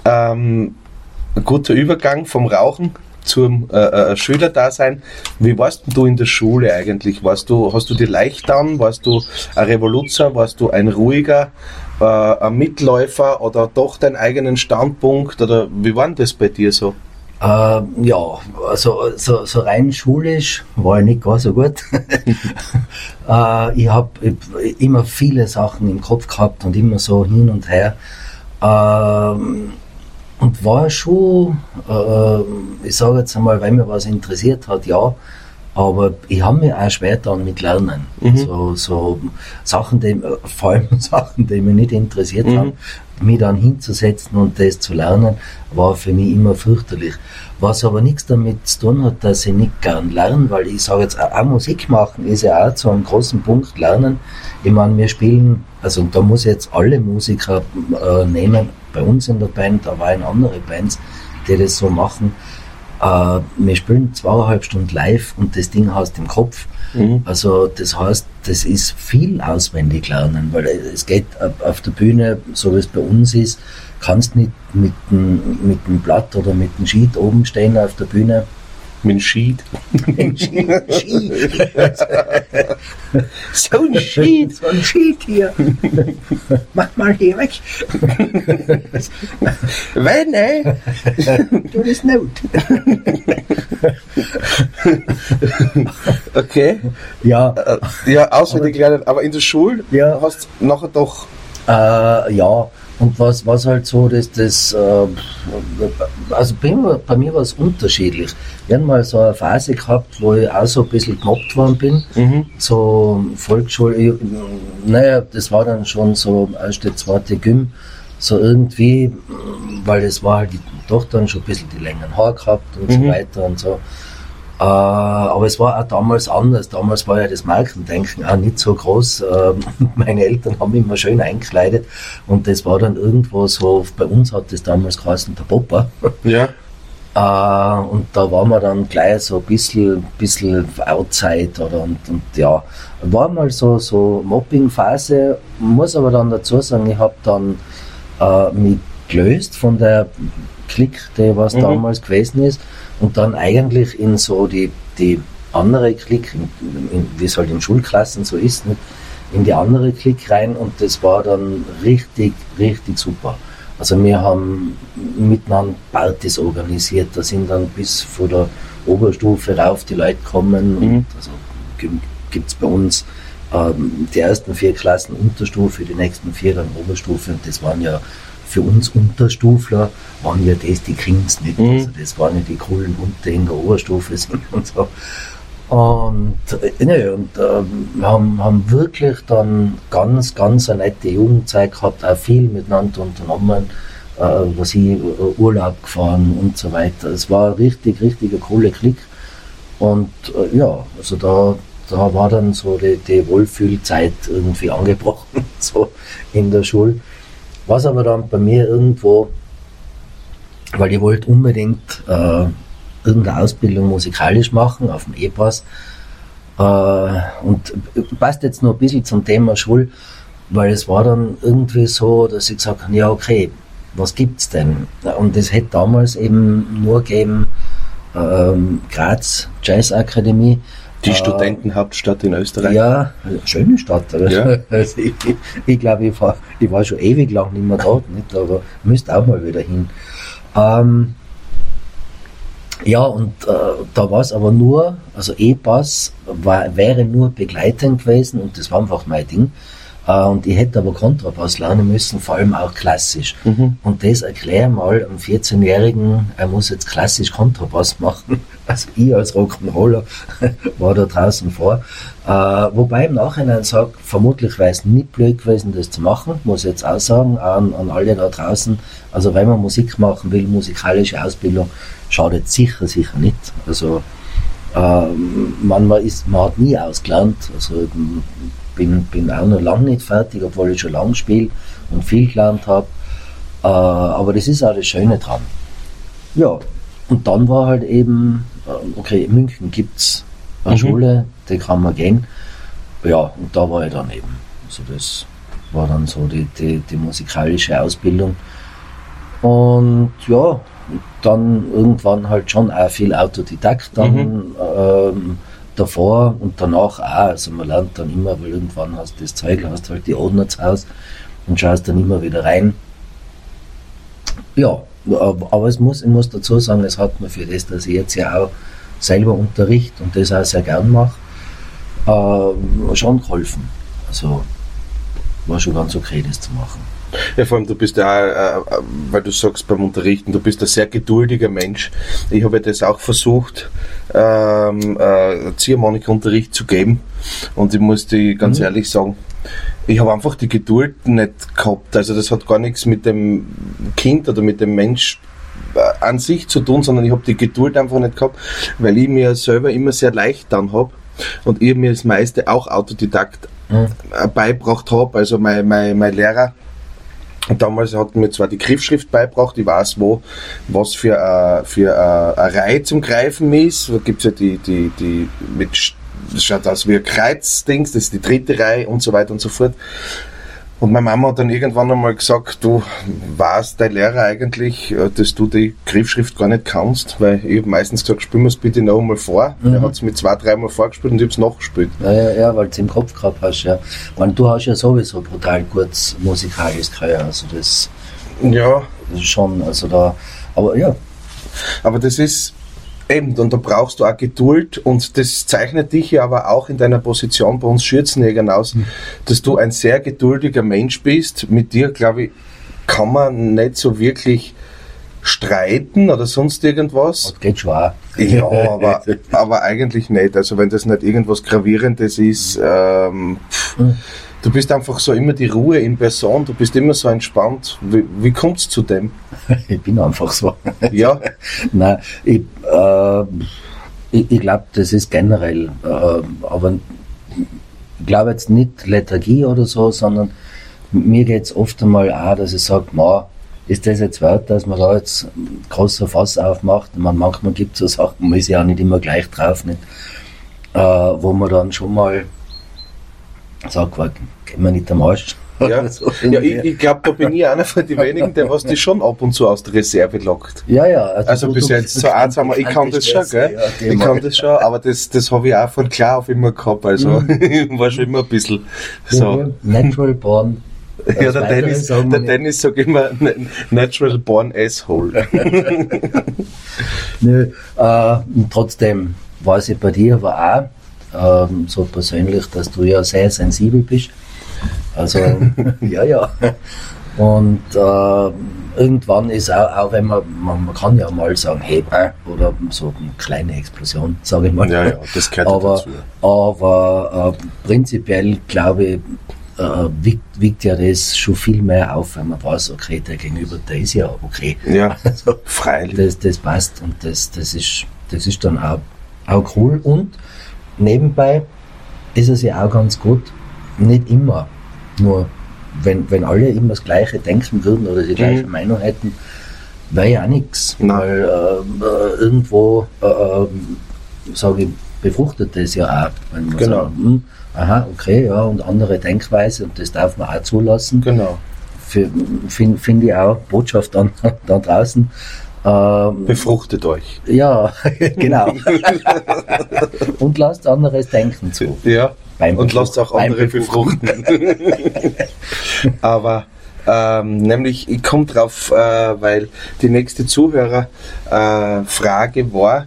guter Übergang vom Rauchen zum Schülerdasein. Wie warst du in der Schule eigentlich? Hast du dir leicht an? Warst du ein Revoluzer? Warst du ein ruhiger, ein Mitläufer oder doch deinen eigenen Standpunkt? Oder wie war denn das bei dir so? Ja, also so rein schulisch war ich nicht gar so gut. Ich habe immer viele Sachen im Kopf gehabt und immer so hin und her. Und war schon, ich sage jetzt einmal, wenn mir was interessiert hat, ja, aber ich habe mich auch schwer getan mit Lernen. So Sachen, vor allem Sachen, die mich nicht interessiert haben, mich dann hinzusetzen und das zu lernen, war für mich immer fürchterlich. Was aber nichts damit zu tun hat, dass ich nicht gern lerne, weil ich sage jetzt, auch Musik machen ist ja auch zu einem großen Punkt Lernen. Ich meine, wir spielen, also da muss ich jetzt alle Musiker nehmen, bei uns in der Band, aber auch in andere Bands, die das so machen. Wir spielen 2,5 Stunden live und das Ding hast im Kopf. Also das heißt, das ist viel auswendig lernen, weil es geht auf der Bühne, so wie es bei uns ist, kannst nicht mit dem Blatt oder mit dem Sheet oben stehen auf der Bühne. Mit dem Sheet? So ein Sheet hier. Mach mal hier weg. Wenn, Du bist not. Okay. Ja. Ja, auswendig lernen, aber in der Schule hast du nachher doch... Ja, und was halt so, also bei mir war es unterschiedlich. Ich habe mal so eine Phase gehabt, wo ich auch so ein bisschen gemobbt worden bin. So Volksschule, naja, das war dann schon so erste, zweite Gym, so irgendwie, weil es war halt die Tochter schon ein bisschen die längeren Haare gehabt und so weiter und so. Aber es war auch damals anders. Damals war ja das Markendenken auch nicht so groß. Meine Eltern haben mich immer schön eingekleidet und das war dann irgendwo so, bei uns hat das damals geheißen, der Popper. Ja. Und da waren wir dann gleich so ein bisschen outside und ja, war mal so Mobbing-Phase. Muss aber dann dazu sagen, ich habe dann mich gelöst von der Clique, die was damals gewesen ist. Und dann eigentlich in so die andere Clique, wie es halt in Schulklassen so ist, nicht? In die andere Clique rein und das war dann richtig, richtig super. Also wir haben miteinander Partys organisiert, da sind dann bis von der Oberstufe rauf die Leute kommen. Und also gibt es bei uns die ersten 4 Klassen Unterstufe, die nächsten 4 dann Oberstufe, und das waren ja für uns Unterstufler, waren ja die Kings nicht, also das waren ja die coolen Hunde in der Oberstufe sind und so. Und haben wirklich dann ganz eine nette Jugendzeit gehabt, auch viel miteinander unternommen, was ich Urlaub gefahren und so weiter. Es war richtig ein cooler Klick. Und also da war dann so die Wohlfühlzeit irgendwie angebrochen, so in der Schule. Was aber dann bei mir irgendwo, weil ich wollte unbedingt irgendeine Ausbildung musikalisch machen auf dem E-Pass, und passt jetzt noch ein bisschen zum Thema Schule, weil es war dann irgendwie so, dass ich gesagt habe, ja okay, was gibt's denn? Und es hätte damals eben nur gegeben Graz Jazzakademie. Die Studentenhauptstadt in Österreich. Ja, schöne Stadt. Ja. Also ich glaube, ich war schon ewig lang nicht mehr da, nicht, aber müsste auch mal wieder hin. Da war es aber nur, also E-Pass wäre nur begleitend gewesen, und das war einfach mein Ding. Und ich hätte aber Kontrabass lernen müssen, vor allem auch klassisch. Und das erklär mal einem 14-Jährigen, er muss jetzt klassisch Kontrabass machen. Also ich als Rock'n'Roller war da draußen vor. Wobei im Nachhinein sage, vermutlich wäre es nicht blöd gewesen, das zu machen, muss ich jetzt auch sagen, an alle da draußen. Also wenn man Musik machen will, musikalische Ausbildung, schadet sicher nicht. Also man hat nie ausgelernt. Also bin auch noch lange nicht fertig, obwohl ich schon lange spiele und viel gelernt habe. Aber das ist auch das Schöne dran. Ja, und dann war halt eben, okay, in München gibt es eine Schule, die kann man gehen. Ja, und da war ich dann eben. Also das war dann so die musikalische Ausbildung. Und ja, dann irgendwann halt schon auch viel Autodidakt dann davor und danach auch. Also man lernt dann immer, weil irgendwann hast du das Zeug, hast halt die Ordner zu Hause und schaust dann immer wieder rein. Ja, aber ich muss dazu sagen, es hat mir für das, dass ich jetzt ja auch selber unterrichte und das auch sehr gern mache, schon geholfen. Also war schon ganz okay, das zu machen. Ja, vor allem du bist ja, weil du sagst beim Unterrichten, du bist ein sehr geduldiger Mensch. Ich habe das auch versucht, Ziehharmonikunterricht zu geben, und ich muss dir ganz ehrlich sagen, ich habe einfach die Geduld nicht gehabt. Also das hat gar nichts mit dem Kind oder mit dem Mensch an sich zu tun, sondern ich habe die Geduld einfach nicht gehabt, weil ich mir selber immer sehr leicht dann habe und ich mir das meiste auch Autodidakt beibracht habe. Also mein Lehrer damals hat mir zwar die Griffschrift beigebracht, ich weiß was für eine Reihe zum Greifen ist. Da gibt es ja die mit, das schaut aus wie ein Kreuzdings, das ist die 3. Reihe und so weiter und so fort. Und meine Mama hat dann irgendwann einmal gesagt, du weißt dein Lehrer eigentlich, dass du die Griffschrift gar nicht kannst, weil ich habe meistens gesagt, spiel mir es bitte noch einmal vor. Er hat es mir 2-3 Mal vorgespielt und ich habe es nachgespielt. Ja, weil du es im Kopf gehabt hast, ja. Und du hast ja sowieso brutal gut musikalisch gehört, also das ist schon, also da, aber ja. Aber das ist eben, und da brauchst du auch Geduld, und das zeichnet dich ja aber auch in deiner Position bei uns Schürzenjägern aus, dass du ein sehr geduldiger Mensch bist. Mit dir, glaube ich, kann man nicht so wirklich streiten oder sonst irgendwas. Das geht schon auch. Ja, aber eigentlich nicht. Also wenn das nicht irgendwas Gravierendes ist, du bist einfach so immer die Ruhe in Person, du bist immer so entspannt. Wie kommt es zu dem? Ich bin einfach so. Ja? Nein, ich glaube, das ist generell, aber ich glaube jetzt nicht Lethargie oder so, sondern mir geht es oft einmal auch, dass ich sage, ist das jetzt wert, dass man da jetzt großer Fass aufmacht? Manchmal gibt es so Sachen, man ist ja auch nicht immer gleich drauf, nicht? Wo man dann schon mal sagt, gehen wir nicht am Arsch. Ja, so ja, ich glaube, da bin ich einer von den wenigen, der was die schon ab und zu aus der Reserve lockt. Ja. Also bis jetzt so eins haben wir, ich kann das schon, gell? Ja, ich kann das schon, aber das habe ich auch von klar auf immer gehabt, also ich war schon immer ein bisschen so. Natural born Ja, der Dennis sagt immer natural born asshole. Nö, trotzdem weiß ich bei dir aber auch so persönlich, dass du ja sehr sensibel bist. Also, ja. Und irgendwann ist auch wenn man kann ja mal sagen, hey, oder so eine kleine Explosion, sage ich mal. Ja, das gehört dazu. Aber prinzipiell glaube ich, wiegt ja das schon viel mehr auf, wenn man weiß, okay, der Gegenüber, der ist ja okay. Ja, also, freilich. Das passt und das ist dann auch cool. Und nebenbei ist es ja auch ganz gut, nicht immer, nur wenn alle immer das Gleiche denken würden oder die gleiche Meinung hätten, wäre ja auch nichts. Weil irgendwo, sage ich, befruchtet das ja auch. Wenn man sagt, aha, okay, ja, und andere Denkweise und das darf man auch zulassen. Genau. Finde ich auch Botschaft da draußen. Befruchtet euch. Ja, genau. Und lasst anderes Denken zu. Ja, und lasst auch andere befruchten. Aber nämlich, ich komme drauf, weil die nächste Zuhörerfrage war,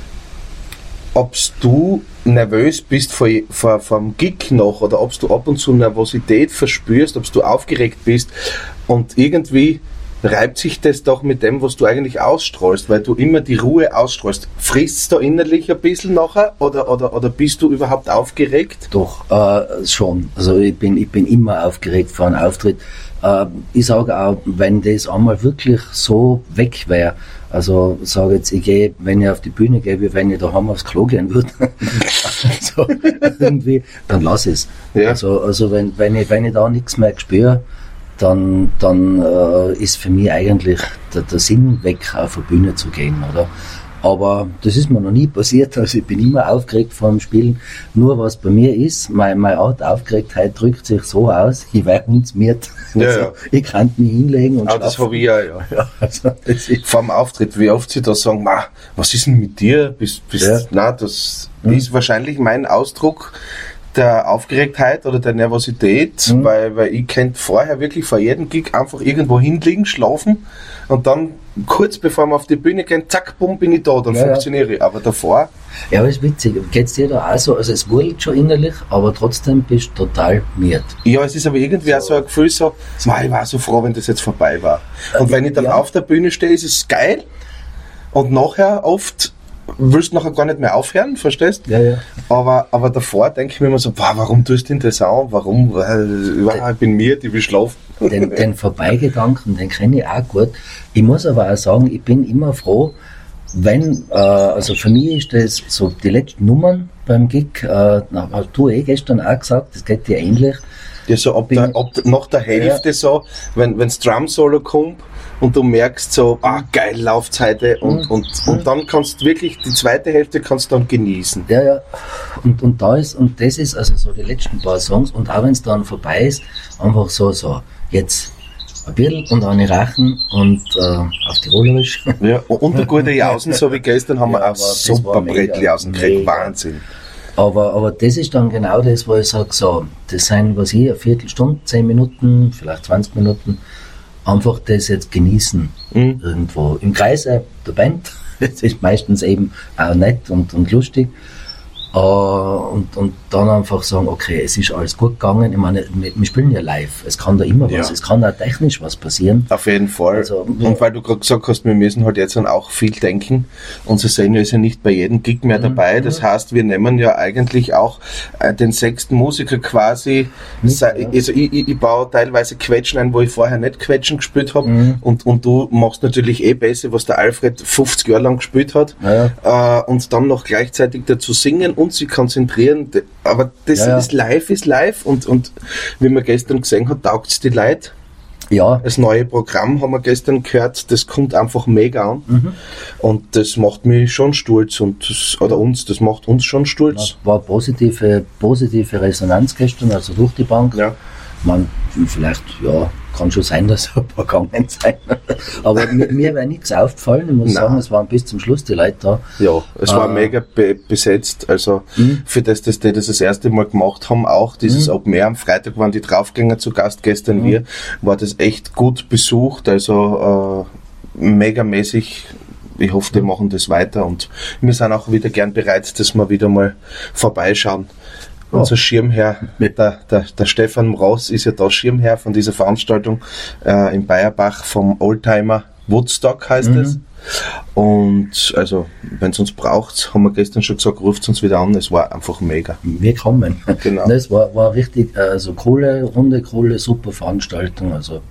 ob du nervös bist vom Gig noch oder ob du ab und zu Nervosität verspürst, ob du aufgeregt bist und irgendwie reibt sich das doch mit dem, was du eigentlich ausstrahlst, weil du immer die Ruhe ausstrahlst. Frisst du da innerlich ein bisschen nachher oder bist du überhaupt aufgeregt? Doch, schon. Also ich bin immer aufgeregt vor einem Auftritt. Ich sage auch, wenn das einmal wirklich so weg wäre, also sage jetzt, ich gehe, wenn ich auf die Bühne gehe, wie wenn ich daheim aufs Klo gehen würde, also irgendwie, dann lass es. Ja. Also wenn ich da nichts mehr spüre, dann ist für mich eigentlich der Sinn weg, auf die Bühne zu gehen, oder? Aber das ist mir noch nie passiert, also ich bin immer aufgeregt vor dem Spielen. Nur was bei mir ist, meine Art Aufgeregtheit drückt sich so aus, ich werde uns miert. Also, ich kann mich hinlegen und schlafen. Das habe ich ja. Also, das ist vor dem Auftritt, wie oft sie da sagen, was ist denn mit dir? Das ist wahrscheinlich mein Ausdruck der Aufgeregtheit oder der Nervosität, weil ich könnte vorher wirklich vor jedem Gig einfach irgendwo hinlegen, schlafen und dann kurz bevor wir auf die Bühne gehen, zack, bumm, bin ich da, dann funktioniere ich. Aber davor... Ja, aber ist witzig. Geht's dir da auch so? Also es wurlt schon innerlich, aber trotzdem bist du total miert. Ja, es ist aber irgendwie auch so ein Gefühl so, ich war so froh, wenn das jetzt vorbei war. Und wenn ich dann auf der Bühne stehe, ist es geil und nachher oft willst du nachher gar nicht mehr aufhören, verstehst? Ja. Aber davor denke ich mir immer so, warum tust du denn das an? Warum? Ich bin miert, ich will schlafen. Den Vorbeigedanken, den kenne ich auch gut. Ich muss aber auch sagen, ich bin immer froh, wenn, also für mich ist das so die letzten Nummern beim Gig, hast du gestern auch gesagt, das geht dir ähnlich. Ja, so nach der Hälfte so, wenn das Drum-Solo kommt und du merkst so, geil, läuft's heute und dann kannst du wirklich, die zweite Hälfte kannst du dann genießen. Ja. Und das ist also so die letzten paar Songs und auch wenn es dann vorbei ist, einfach so, jetzt ein bisschen und eine Rachen und auf Tirolerisch. Ja, und eine gute Jausen, so wie gestern haben wir auch super Brettjausen gekriegt, Wahnsinn. Aber das ist dann genau das, wo ich sage, so, das sind, eine Viertelstunde, 10 Minuten, vielleicht 20 Minuten, einfach das jetzt genießen, irgendwo. Im Kreise der Band, das ist meistens eben auch nett und lustig. Und dann einfach sagen, okay, es ist alles gut gegangen. Ich meine, wir spielen ja live. Es kann da immer was. Es kann auch technisch was passieren. Auf jeden Fall. Also, und weil du gerade gesagt hast, wir müssen halt jetzt dann auch viel denken. Unser Senior ist ja nicht bei jedem Gig mehr dabei. Das heißt, wir nehmen ja eigentlich auch den 6. Musiker quasi. Also ich baue teilweise Quetschen ein, wo ich vorher nicht Quetschen gespielt habe. Und du machst natürlich besser, was der Alfred 50 Jahre lang gespielt hat. Und dann noch gleichzeitig dazu singen und sich konzentrieren, aber das ist live und wie man gestern gesehen hat, taugt es die Leute. Ja. Das neue Programm haben wir gestern gehört, das kommt einfach mega an und das macht mich schon stolz das macht uns schon stolz. War positive Resonanz gestern, also durch die Bank. Ja. Man, vielleicht, kann schon sein, dass ein paar gegangen sind. Aber mir wäre nichts aufgefallen. Ich muss sagen, es waren bis zum Schluss die Leute da. Ja, es war mega besetzt. Also für das die das erste Mal gemacht haben, auch dieses Open Air. Am Freitag waren die Draufgänger zu Gast, gestern wir. War das echt gut besucht. Also megamäßig. Ich hoffe, die machen das weiter und wir sind auch wieder gern bereit, dass wir wieder mal vorbeischauen. Unser Schirmherr, der Stefan Mross ist ja da Schirmherr von dieser Veranstaltung in Bayerbach vom Oldtimer Woodstock heißt es. Und also, wenn es uns braucht, haben wir gestern schon gesagt, ruft uns wieder an, es war einfach mega. Wir kommen. Genau. Das war richtig, also coole, super Veranstaltung, also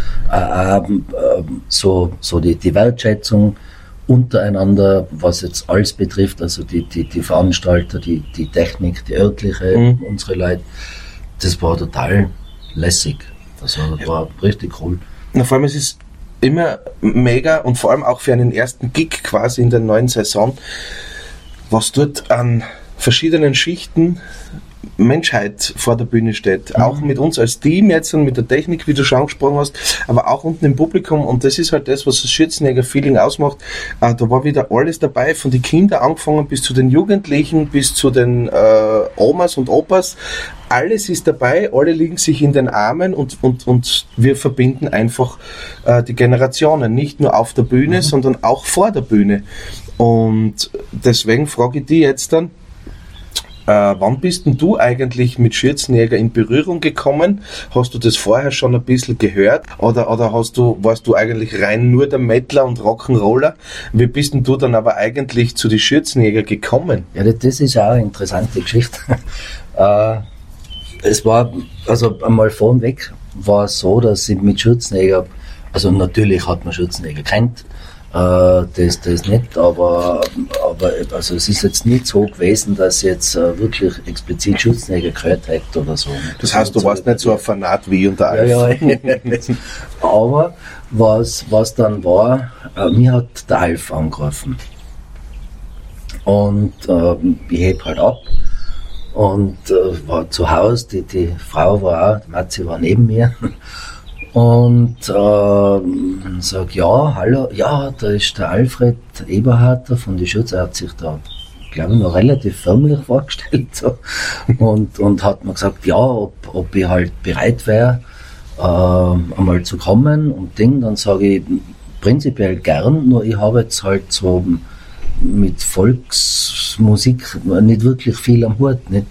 so die Wertschätzung untereinander, was jetzt alles betrifft, also die Veranstalter, die Technik, die örtliche, unsere Leute, das war total lässig. Also das war richtig cool. Na, vor allem es ist immer mega und vor allem auch für einen ersten Gig quasi in der neuen Saison, was dort an verschiedenen Schichten Menschheit vor der Bühne steht. Auch mit uns als Team jetzt und mit der Technik, wie du schon angesprochen hast, aber auch unten im Publikum und das ist halt das, was das Schürzenjäger-Feeling ausmacht. Da war wieder alles dabei, von den Kindern angefangen bis zu den Jugendlichen, bis zu den Omas und Opas. Alles ist dabei, alle liegen sich in den Armen und wir verbinden einfach die Generationen, nicht nur auf der Bühne, sondern auch vor der Bühne. Und deswegen frage ich dich jetzt dann, wann bist denn du eigentlich mit Schürzenjäger in Berührung gekommen? Hast du das vorher schon ein bisschen gehört? Oder warst du eigentlich rein nur der Mettler und Rock'n'Roller? Wie bist denn du dann aber eigentlich zu den Schürzenjäger gekommen? Ja, das ist auch eine interessante Geschichte. Es war, also einmal vornweg war es so, dass ich mit Schürzenjäger, also natürlich hat man Schürzenjäger kennt, das nicht, aber also es ist jetzt nicht so gewesen, dass ich jetzt wirklich explizit Schürzenjäger gehört hätte oder so. Das heißt, du warst nicht so ein Fanat wie und der Alf. Ja. Aber was dann war, mir hat der Alf angerufen. Und ich heb halt ab und war zu Hause, die Frau war auch, die Matzi war neben mir. Und sag, ja, hallo, ja, da ist der Alfred Eberharter von die Schürze, er hat sich da, glaube ich, noch relativ förmlich vorgestellt so. und hat mir gesagt, ja, ob ich halt bereit wäre, einmal zu kommen und Ding, dann sage ich prinzipiell gern, nur ich habe jetzt halt so mit Volksmusik nicht wirklich viel am Hut, nicht?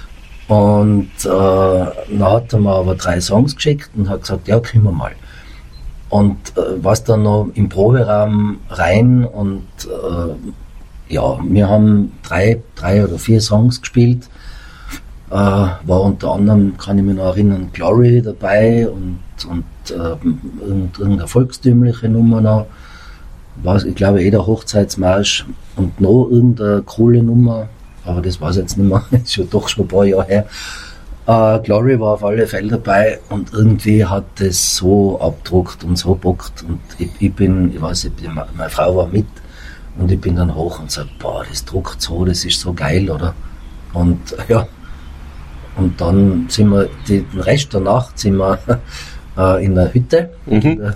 Und dann hat er mir aber 3 Songs geschickt und hat gesagt, ja, können wir mal. Und was dann noch im Proberaum rein und ja, wir haben 3 oder 4 Songs gespielt. War unter anderem, kann ich mich noch erinnern, Glory dabei und irgendeine volkstümliche Nummer noch. Ich glaube, der Hochzeitsmarsch und noch irgendeine coole Nummer. Aber das weiß ich jetzt nicht mehr, das ist doch schon ein paar Jahre her. Glory war auf alle Fälle dabei und irgendwie hat das so abgedruckt und so bockt und ich weiß nicht, meine Frau war mit und ich bin dann hoch und sage, boah, das druckt so, das ist so geil, oder? Und ja, und dann sind wir, den Rest der Nacht sind wir in der Hütte, der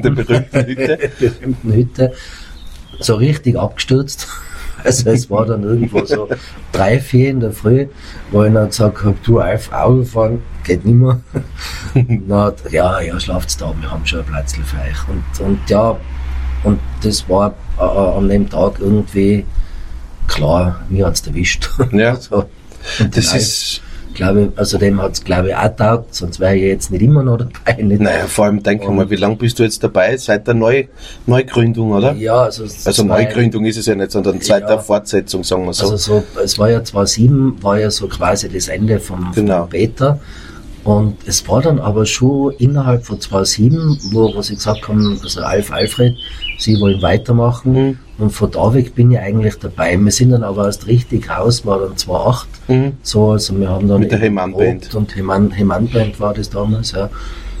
berühmten Hütte, so richtig abgestürzt. Also es war dann irgendwo so 3, 4 in der Früh, wo ich dann gesagt habe, du Alf, Auto fahren, geht nicht mehr. Na, ja, schlaft's da, wir haben schon ein Platzl für euch. Und ja, und das war an dem Tag irgendwie klar, mir hat's erwischt. Ja, so. Und das ist, glaube also dem hat's, glaube ich, auch getaugt, sonst wäre ich jetzt nicht immer noch dabei. Nicht? Naja, vor allem denk mal, wie lange bist du jetzt dabei? Seit der Neugründung, oder? Ja, also Neugründung ist es ja nicht, sondern seit der Fortsetzung, sagen wir so. Also so, es war ja 2007, war ja so quasi das Ende vom Beta. Und es war dann aber schon innerhalb von 2007, wo sie gesagt haben, also Alfred, sie wollen weitermachen. Und von da weg bin ich eigentlich dabei. Wir sind dann aber erst richtig raus, war dann 2008. So, also wir haben dann mit der Hemann-Band. Und Hemann-Band war das damals, ja.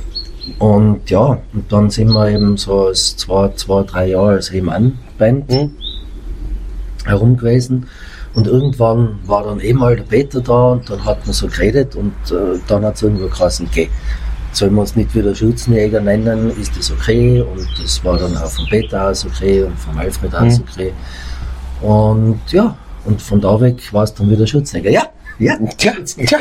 Und ja, und dann sind wir eben so als 2-3 Jahre als Hemann-Band herum gewesen. Und irgendwann war dann mal der Peter da und dann hat man so geredet und dann hat es irgendwo geheißen, geh. sollen wir uns nicht wieder Schürzenjäger nennen, ist das okay? Und das war dann auch von Peter aus okay und von Alfred aus okay. Und ja, und von da weg war es dann wieder Schürzenjäger. Ja. Tja.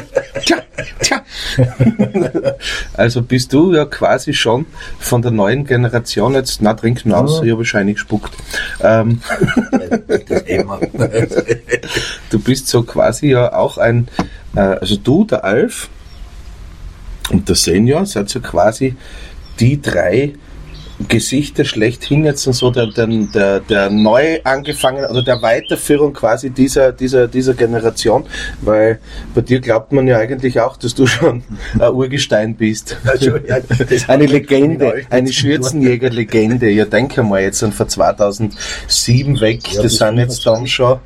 Also bist du ja quasi schon von der neuen Generation jetzt, trink nur aus, ich habe wahrscheinlich gespuckt. Das immer. Du bist so quasi ja auch also du, der Alf und der Senior, seid so quasi die drei Gesichter schlechthin jetzt und so der neu angefangenen oder der Weiterführung quasi dieser Generation, weil bei dir glaubt man ja eigentlich auch, dass du schon ein Urgestein bist. Eine Legende, eine Schürzenjäger-Legende. Ja, denke mal jetzt von 2007 weg, das sind jetzt dann schon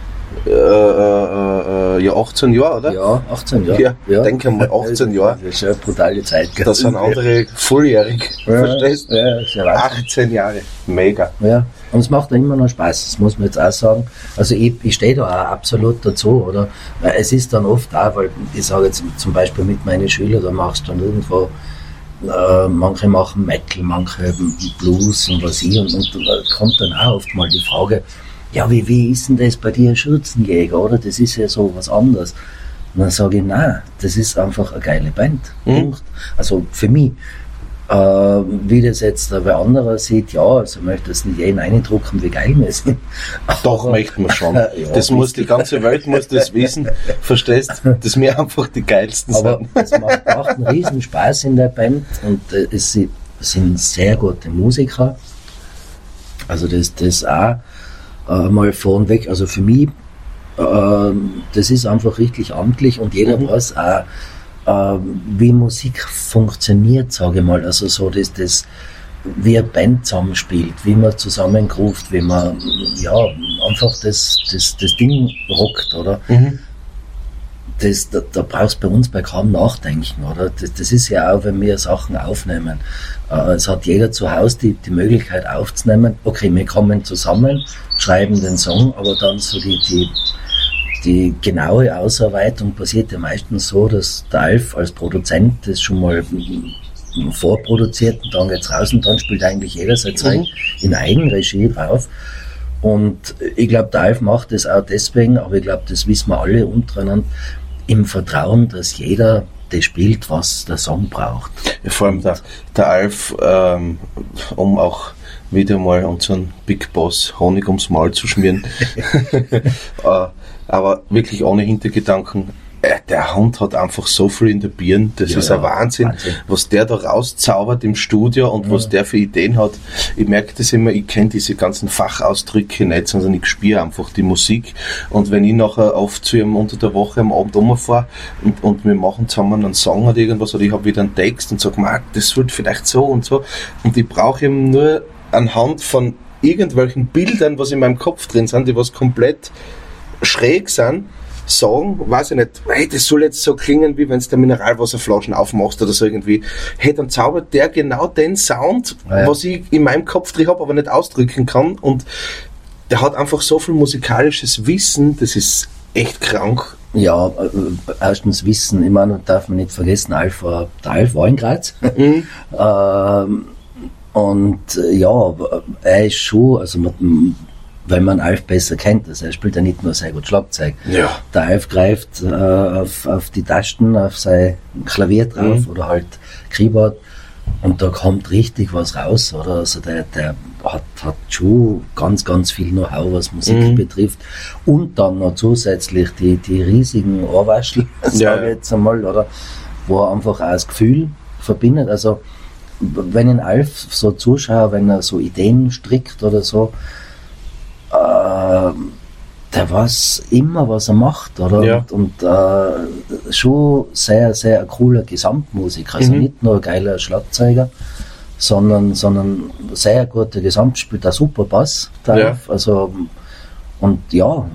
18 Jahre, oder? Ja, 18 Jahre. Ja, denke mal 18 Jahre. Das ist eine brutale Zeit. Das sind andere volljährig, verstehst du? Ja, sehr 18 Jahre, mega. Ja, und es macht immer noch Spaß, das muss man jetzt auch sagen. Also ich stehe da auch absolut dazu, oder? Es ist dann oft auch, weil ich sage jetzt zum Beispiel mit meinen Schülern, da machst du dann irgendwo, manche machen Metal, manche Blues und was ich, und da kommt dann auch oft mal die Frage, ja, wie ist denn das bei dir, Schürzenjäger, oder? Das ist ja so was anderes. Und dann sage ich, nein, das ist einfach eine geile Band. Punkt. Also für mich. Wie das jetzt bei anderen sieht, ja, also möchte das nicht jeden eindrucken, wie geil wir sind. Doch, möchten wir schon. Ja, das muss, die ganze Welt muss das wissen, verstehst, dass wir einfach die geilsten aber sind. Es macht einen riesen Spaß in der Band und es sind sehr gute Musiker. Also das auch mal vornweg, also für mich, das ist einfach richtig amtlich und jeder weiß auch, wie Musik funktioniert, sage ich mal, also so das wie eine Band zusammenspielt, wie man zusammenruft, wie man ja einfach das Ding rockt, oder? Da brauchst du bei uns bei kaum nachdenken, oder? Das ist ja auch, wenn wir Sachen aufnehmen. Es hat jeder zu Hause die Möglichkeit aufzunehmen, okay, wir kommen zusammen, schreiben den Song, aber dann so die genaue Ausarbeitung passiert ja meistens so, dass der Alf als Produzent das schon mal vorproduziert und dann geht's raus und dann spielt eigentlich jeder sein Zeug in Eigenregie drauf. Und ich glaube, der Alf macht das auch deswegen, aber ich glaube, das wissen wir alle untereinander, im Vertrauen, dass jeder das spielt, was der Song braucht. Ja, vor allem der Alf, um auch wieder mal unseren Big Boss Honig ums Maul zu schmieren, aber wirklich ohne Hintergedanken. Der Hund hat einfach so viel in der Birne, das ist ein Wahnsinn, was der da rauszaubert im Studio und was der für Ideen hat. Ich merke das immer, ich kenne diese ganzen Fachausdrücke nicht, sondern ich spüre einfach die Musik. Und wenn ich nachher oft zu ihm unter der Woche am Abend rumfahre und wir machen zusammen einen Song oder irgendwas, oder ich habe wieder einen Text und sage, Marc, das wird vielleicht so und so. Und ich brauche ihm nur anhand von irgendwelchen Bildern, was in meinem Kopf drin sind, die was komplett schräg sind, sagen, weiß ich nicht, hey, das soll jetzt so klingen, wie wenn du Mineralwasserflaschen aufmachst oder so irgendwie. Hey, dann zaubert der genau den Sound, was ich in meinem Kopf drin habe, aber nicht ausdrücken kann. Und der hat einfach so viel musikalisches Wissen, das ist echt krank. Ja, erstens Wissen, ich meine, darf man nicht vergessen, der Alf war in Graz. Und ja, er ist schon, also weil man Alf besser kennt, also er spielt ja nicht nur sehr gut Schlagzeug. Ja. Der Alf greift auf die Tasten, auf sein Klavier drauf oder halt Keyboard und da kommt richtig was raus, oder? Also der hat schon ganz, ganz viel Know-how, was Musik betrifft und dann noch zusätzlich die riesigen Ohrwaschel, sage ich jetzt einmal, oder? Wo er einfach auch das Gefühl verbindet, also wenn ein Alf so zuschaue, wenn er so Ideen strickt oder so, der weiß immer, was er macht, oder? Ja. Und schon sehr, sehr ein cooler Gesamtmusiker, also nicht nur ein geiler Schlagzeuger, sondern sehr guter Gesamt, spielt auch super Bass drauf, also und ja,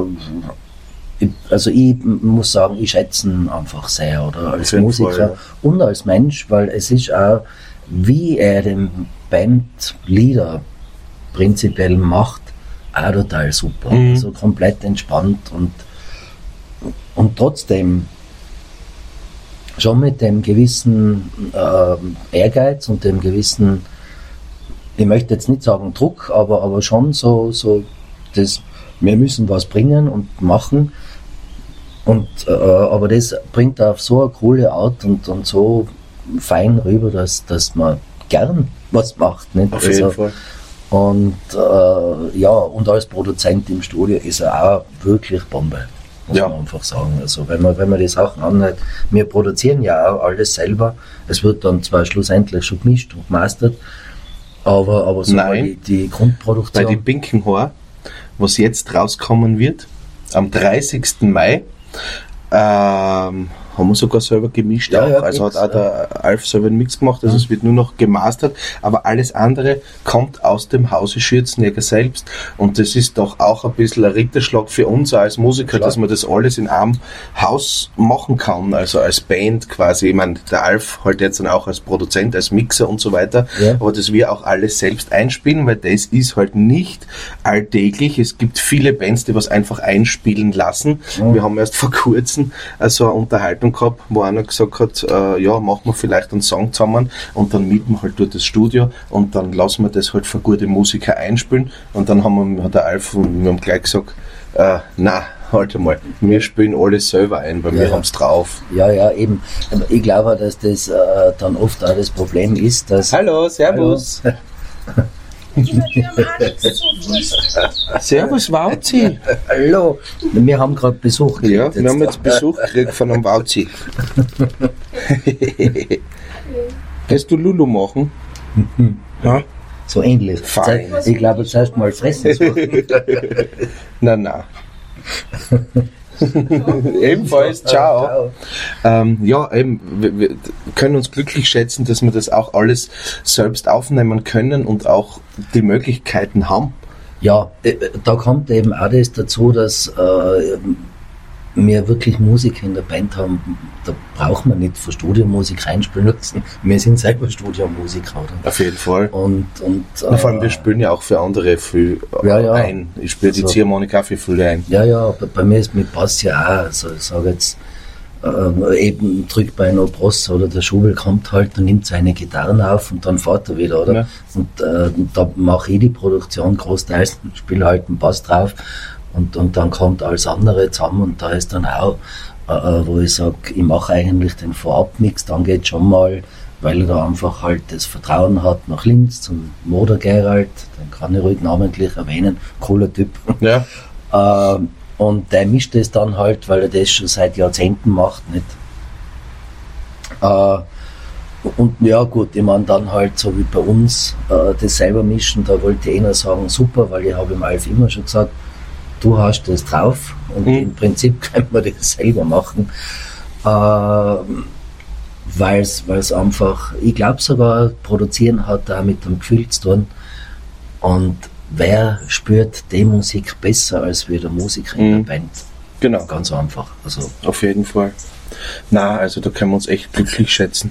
ich muss sagen, ich schätze ihn einfach sehr, oder? Als Musiker und als Mensch, weil es ist auch, wie er den Bandleader prinzipiell macht, auch total super. Also komplett entspannt und trotzdem schon mit dem gewissen Ehrgeiz und dem gewissen, ich möchte jetzt nicht sagen Druck, aber schon so das, wir müssen was bringen und machen. Und, aber das bringt auf so eine coole Art und so fein rüber, dass man gern was macht. Nicht? Auf jeden Fall. Und und als Produzent im Studio ist er auch wirklich Bombe, muss man einfach sagen. Also wenn man die Sachen anhört, wir produzieren ja auch alles selber. Es wird dann zwar schlussendlich schon gemischt und gemastert, aber so die Grundproduktion. Bei die Binkenhor, was jetzt rauskommen wird, am 30. Mai, haben wir sogar selber gemischt auch. Also hat auch der Alf selber einen Mix gemacht, also es wird nur noch gemastert, aber alles andere kommt aus dem Hause Schürzenegger selbst und das ist doch auch ein bisschen ein Ritterschlag für uns als Musiker, dass man das alles in einem Haus machen kann, also als Band quasi. Ich meine, der Alf halt jetzt dann auch als Produzent, als Mixer und so weiter, aber dass wir auch alles selbst einspielen, weil das ist halt nicht alltäglich. Es gibt viele Bands, die was einfach einspielen lassen. Wir haben erst vor kurzem so eine Unterhaltung gehabt, wo einer gesagt hat, machen wir vielleicht einen Song zusammen und dann mieten wir halt dort das Studio und dann lassen wir das halt für gute Musiker einspielen und dann hat der Alf und wir haben gleich gesagt, halt einmal, wir spielen alles selber ein, weil wir haben es drauf. Ja, eben. Ich glaube, dass das dann oft auch das Problem ist, dass... Hallo, servus. Servus, Wauzi. Hallo, wir haben gerade Besuch gekriegt. Ja, wir haben jetzt Besuch gekriegt von einem Wauzi. Kannst du Lulu machen? Ja? So ähnlich. Fein. Ich glaube, zuerst mal fressen suchen. Nein. Ebenfalls, ciao. Wir können uns glücklich schätzen, dass wir das auch alles selbst aufnehmen können und auch die Möglichkeiten haben. Ja, da kommt eben auch das dazu, dass wir wirklich Musiker in der Band haben, da braucht man nicht für Studiomusik reinspielen lassen. Wir sind selber Studiomusiker, oder? Auf jeden Fall. Und vor allem, wir spielen ja auch für andere viel ein. Ich spiele die Ziehharmonika auch für viele ein. Ja, bei mir ist mit Bass ja auch, also ich sage jetzt, eben drückt bei einer Bross oder der Schubel kommt halt, dann nimmt seine Gitarren auf und dann fährt er wieder, oder? Ja. Und da mache ich die Produktion großteils, spiele halt einen Bass drauf. Und dann kommt alles andere zusammen und da ist dann auch, wo ich sage, ich mache eigentlich den Vorabmix, dann geht schon mal, weil er da einfach halt das Vertrauen hat nach Linz zum Moder Gerald, den kann ich ruhig namentlich erwähnen, cooler Typ. Ja. Und der mischt das dann halt, weil er das schon seit Jahrzehnten macht, nicht? Und ja gut, ich meine dann halt so wie bei uns das selber mischen, da wollte ich noch sagen, super, weil ich habe im Alf immer schon gesagt, du hast das drauf und im Prinzip können wir das selber machen, weil es einfach, ich glaube sogar, produzieren hat auch mit dem Gefühl zu tun und wer spürt die Musik besser als wir der Musiker in der Band? Genau. Ganz einfach. Also. Auf jeden Fall. Also da können wir uns echt glücklich schätzen.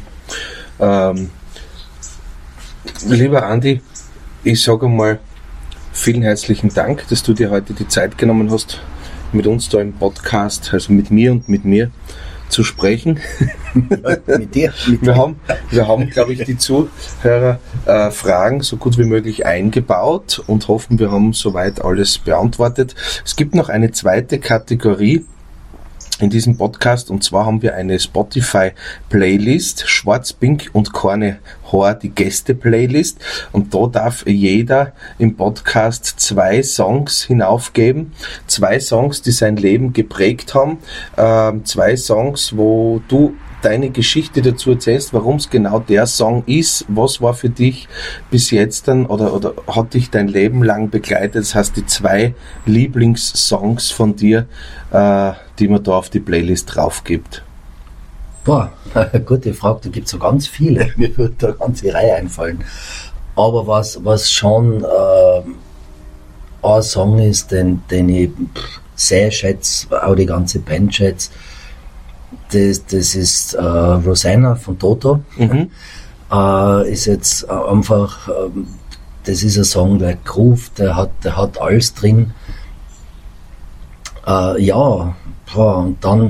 Lieber Andi, ich sage mal, vielen herzlichen Dank, dass du dir heute die Zeit genommen hast, mit uns da im Podcast, also mit mir zu sprechen. Mit dir. Wir haben, glaube ich, die Zuhörer Fragen so gut wie möglich eingebaut und hoffen, wir haben soweit alles beantwortet. Es gibt noch eine zweite Kategorie in diesem Podcast und zwar haben wir eine Spotify-Playlist, Schwarz, Pink und Korne Haar, die Gäste-Playlist, und da darf jeder im Podcast 2 Songs hinaufgeben, 2 Songs, die sein Leben geprägt haben, 2 Songs, wo du deine Geschichte dazu erzählst, warum es genau der Song ist, was war für dich bis jetzt dann oder hat dich dein Leben lang begleitet, das heißt die 2 Lieblingssongs von dir, die man da auf die Playlist drauf gibt. Boah, gute Frage, da gibt es so ganz viele, mir würde da eine ganze Reihe einfallen, aber was schon ein Song ist, den ich sehr schätze, auch die ganze Band schätze, das ist Rosanna von Toto. Ist jetzt einfach, das ist ein Song, der Groove, der hat alles drin. Und dann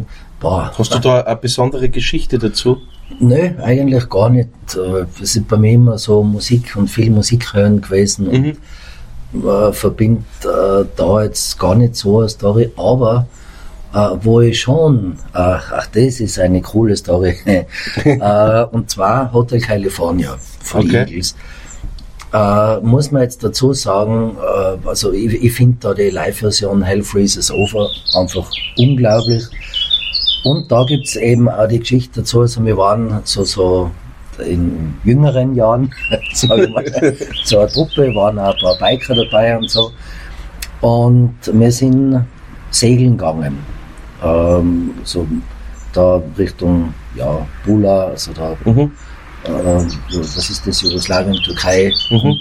Hast du da eine besondere Geschichte dazu? Nö, eigentlich gar nicht. Es ist bei mir immer so Musik und viel Musik hören gewesen und verbinde da jetzt gar nicht so eine Story, aber wo ich schon, das ist eine coole Story, und zwar Hotel California von den Eagles. Muss man jetzt dazu sagen, also ich finde da die Live-Version Hell Freezes Over einfach unglaublich. Und da gibt es eben auch die Geschichte dazu, also wir waren so in jüngeren Jahren, sage ich mal, so eine Truppe, waren auch ein paar Biker dabei und so. Und wir sind segeln gegangen, so da Richtung, Pula, also da, was ist das, Jugoslawien, Türkei,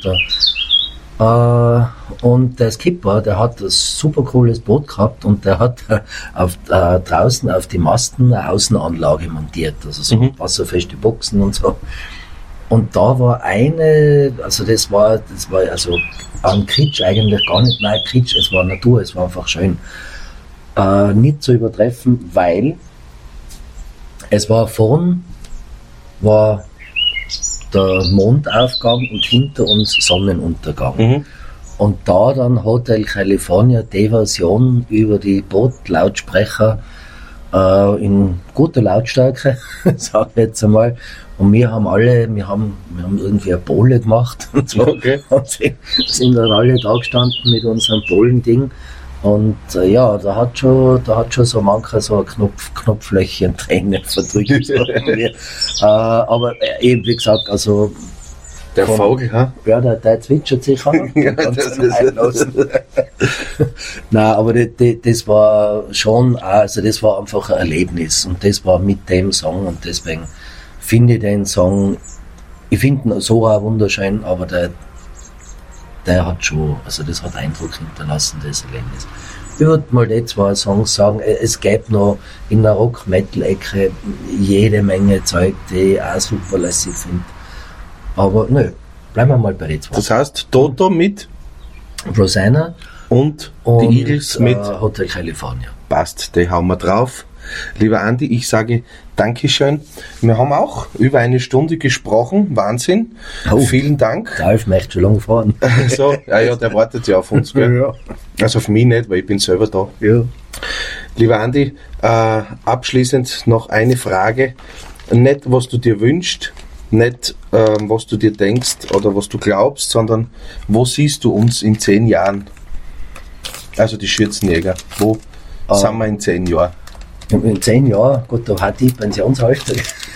und der Skipper, der hat ein super cooles Boot gehabt und der hat draußen auf die Masten eine Außenanlage montiert, also so wasserfeste Boxen und so. Und da war eine, also das war also an Kitsch eigentlich gar nicht, nein, Kitsch, es war Natur, es war einfach schön. Nicht zu übertreffen, weil es war vorn, war der Mondaufgang und hinter uns Sonnenuntergang. Und da dann Hotel California, die Version über die Bootlautsprecher in guter Lautstärke, sag ich jetzt einmal. Und wir haben irgendwie eine Bowle gemacht und so. Okay. Und sind dann alle da gestanden mit unserem Bowlending. Und da hat schon so mancher so ein Knopflöchchen Tränen verdrückt. Aber eben, wie gesagt, also der Vogel, ha? Ja, der zwitschert sich auch. Ja, Nein, aber das war schon, also das war einfach ein Erlebnis und das war mit dem Song und deswegen finde ich den Song, ich finde ihn so auch wunderschön, aber der hat schon, also das hat Eindruck hinterlassen, das Erlebnis. Ich würde mal die zwei Songs sagen, es gäbe noch in der Rock-Metal-Ecke jede Menge Zeug, die ich auch super lässig finde. Aber nö, bleiben wir mal bei den zwei. Das heißt, Toto mit Rosanna und die Eagles mit Hotel California. Passt, die hauen wir drauf. Lieber Andi, ich sage Dankeschön. Wir haben auch über eine Stunde gesprochen. Wahnsinn. Oh, vielen Dank. Ralf möchte schon lange fahren. So, ja, der wartet ja auf uns. Gell? Ja. Also auf mich nicht, weil ich bin selber da. Ja. Lieber Andi, abschließend noch eine Frage. Nicht, was du dir wünschst, nicht, was du dir denkst oder was du glaubst, sondern wo siehst du uns in 10 Jahren? Also die Schürzenjäger. Wo sind wir in 10 Jahren? In 10 Jahren, gut, da hat die Pensionsalter.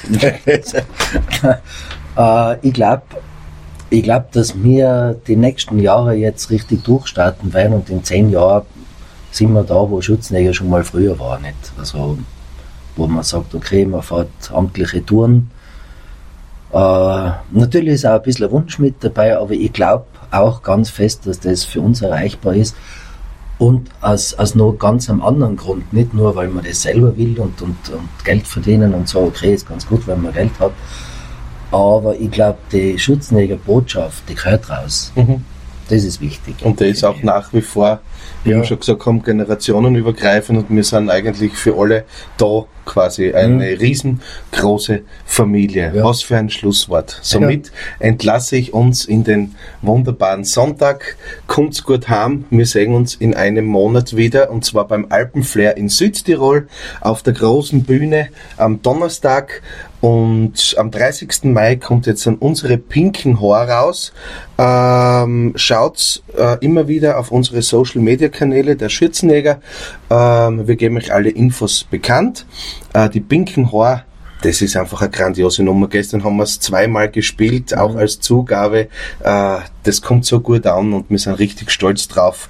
Ich glaube, dass wir die nächsten Jahre jetzt richtig durchstarten werden und in 10 Jahren sind wir da, wo Schürzenjäger schon mal früher war. Nicht? Also, wo man sagt, okay, man fährt amtliche Touren. Natürlich ist auch ein bisschen ein Wunsch mit dabei, aber ich glaube auch ganz fest, dass das für uns erreichbar ist. Und aus noch ganz einem anderen Grund, nicht nur, weil man das selber will und Geld verdienen und so, okay, ist ganz gut, wenn man Geld hat, aber ich glaube, die Schürzenjäger-Botschaft, die gehört raus. Das ist wichtig. Und das ist auch nach wie vor, wie wir schon gesagt haben, generationenübergreifend und wir sind eigentlich für alle da quasi eine riesengroße Familie. Ja. Was für ein Schlusswort. Somit entlasse ich uns in den wunderbaren Sonntag. Kommt's gut heim. Wir sehen uns in einem Monat wieder und zwar beim Alpenflair in Südtirol auf der großen Bühne am Donnerstag. Und am 30. Mai kommt jetzt dann unsere Pinken Haar raus. Schaut immer wieder auf unsere Social Media Kanäle der Schürzenjäger. Wir geben euch alle Infos bekannt. Die Pinken Haar, das ist einfach eine grandiose Nummer. Gestern haben wir es 2-mal gespielt, auch als Zugabe. Das kommt so gut an und wir sind richtig stolz drauf.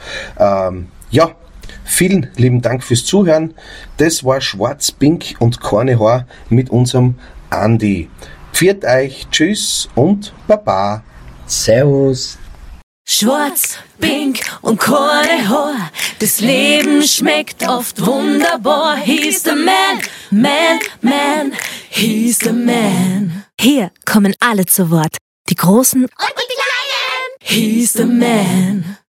Vielen lieben Dank fürs Zuhören. Das war Schwarz, Pink und keine Haar mit unserem Andi. Pfiat euch, tschüss und Baba. Servus. Schwarz, pink und keine Haar, das Leben schmeckt oft wunderbar. He's the man, he's the man. Hier kommen alle zu Wort, die Großen und die Kleinen. He's the man.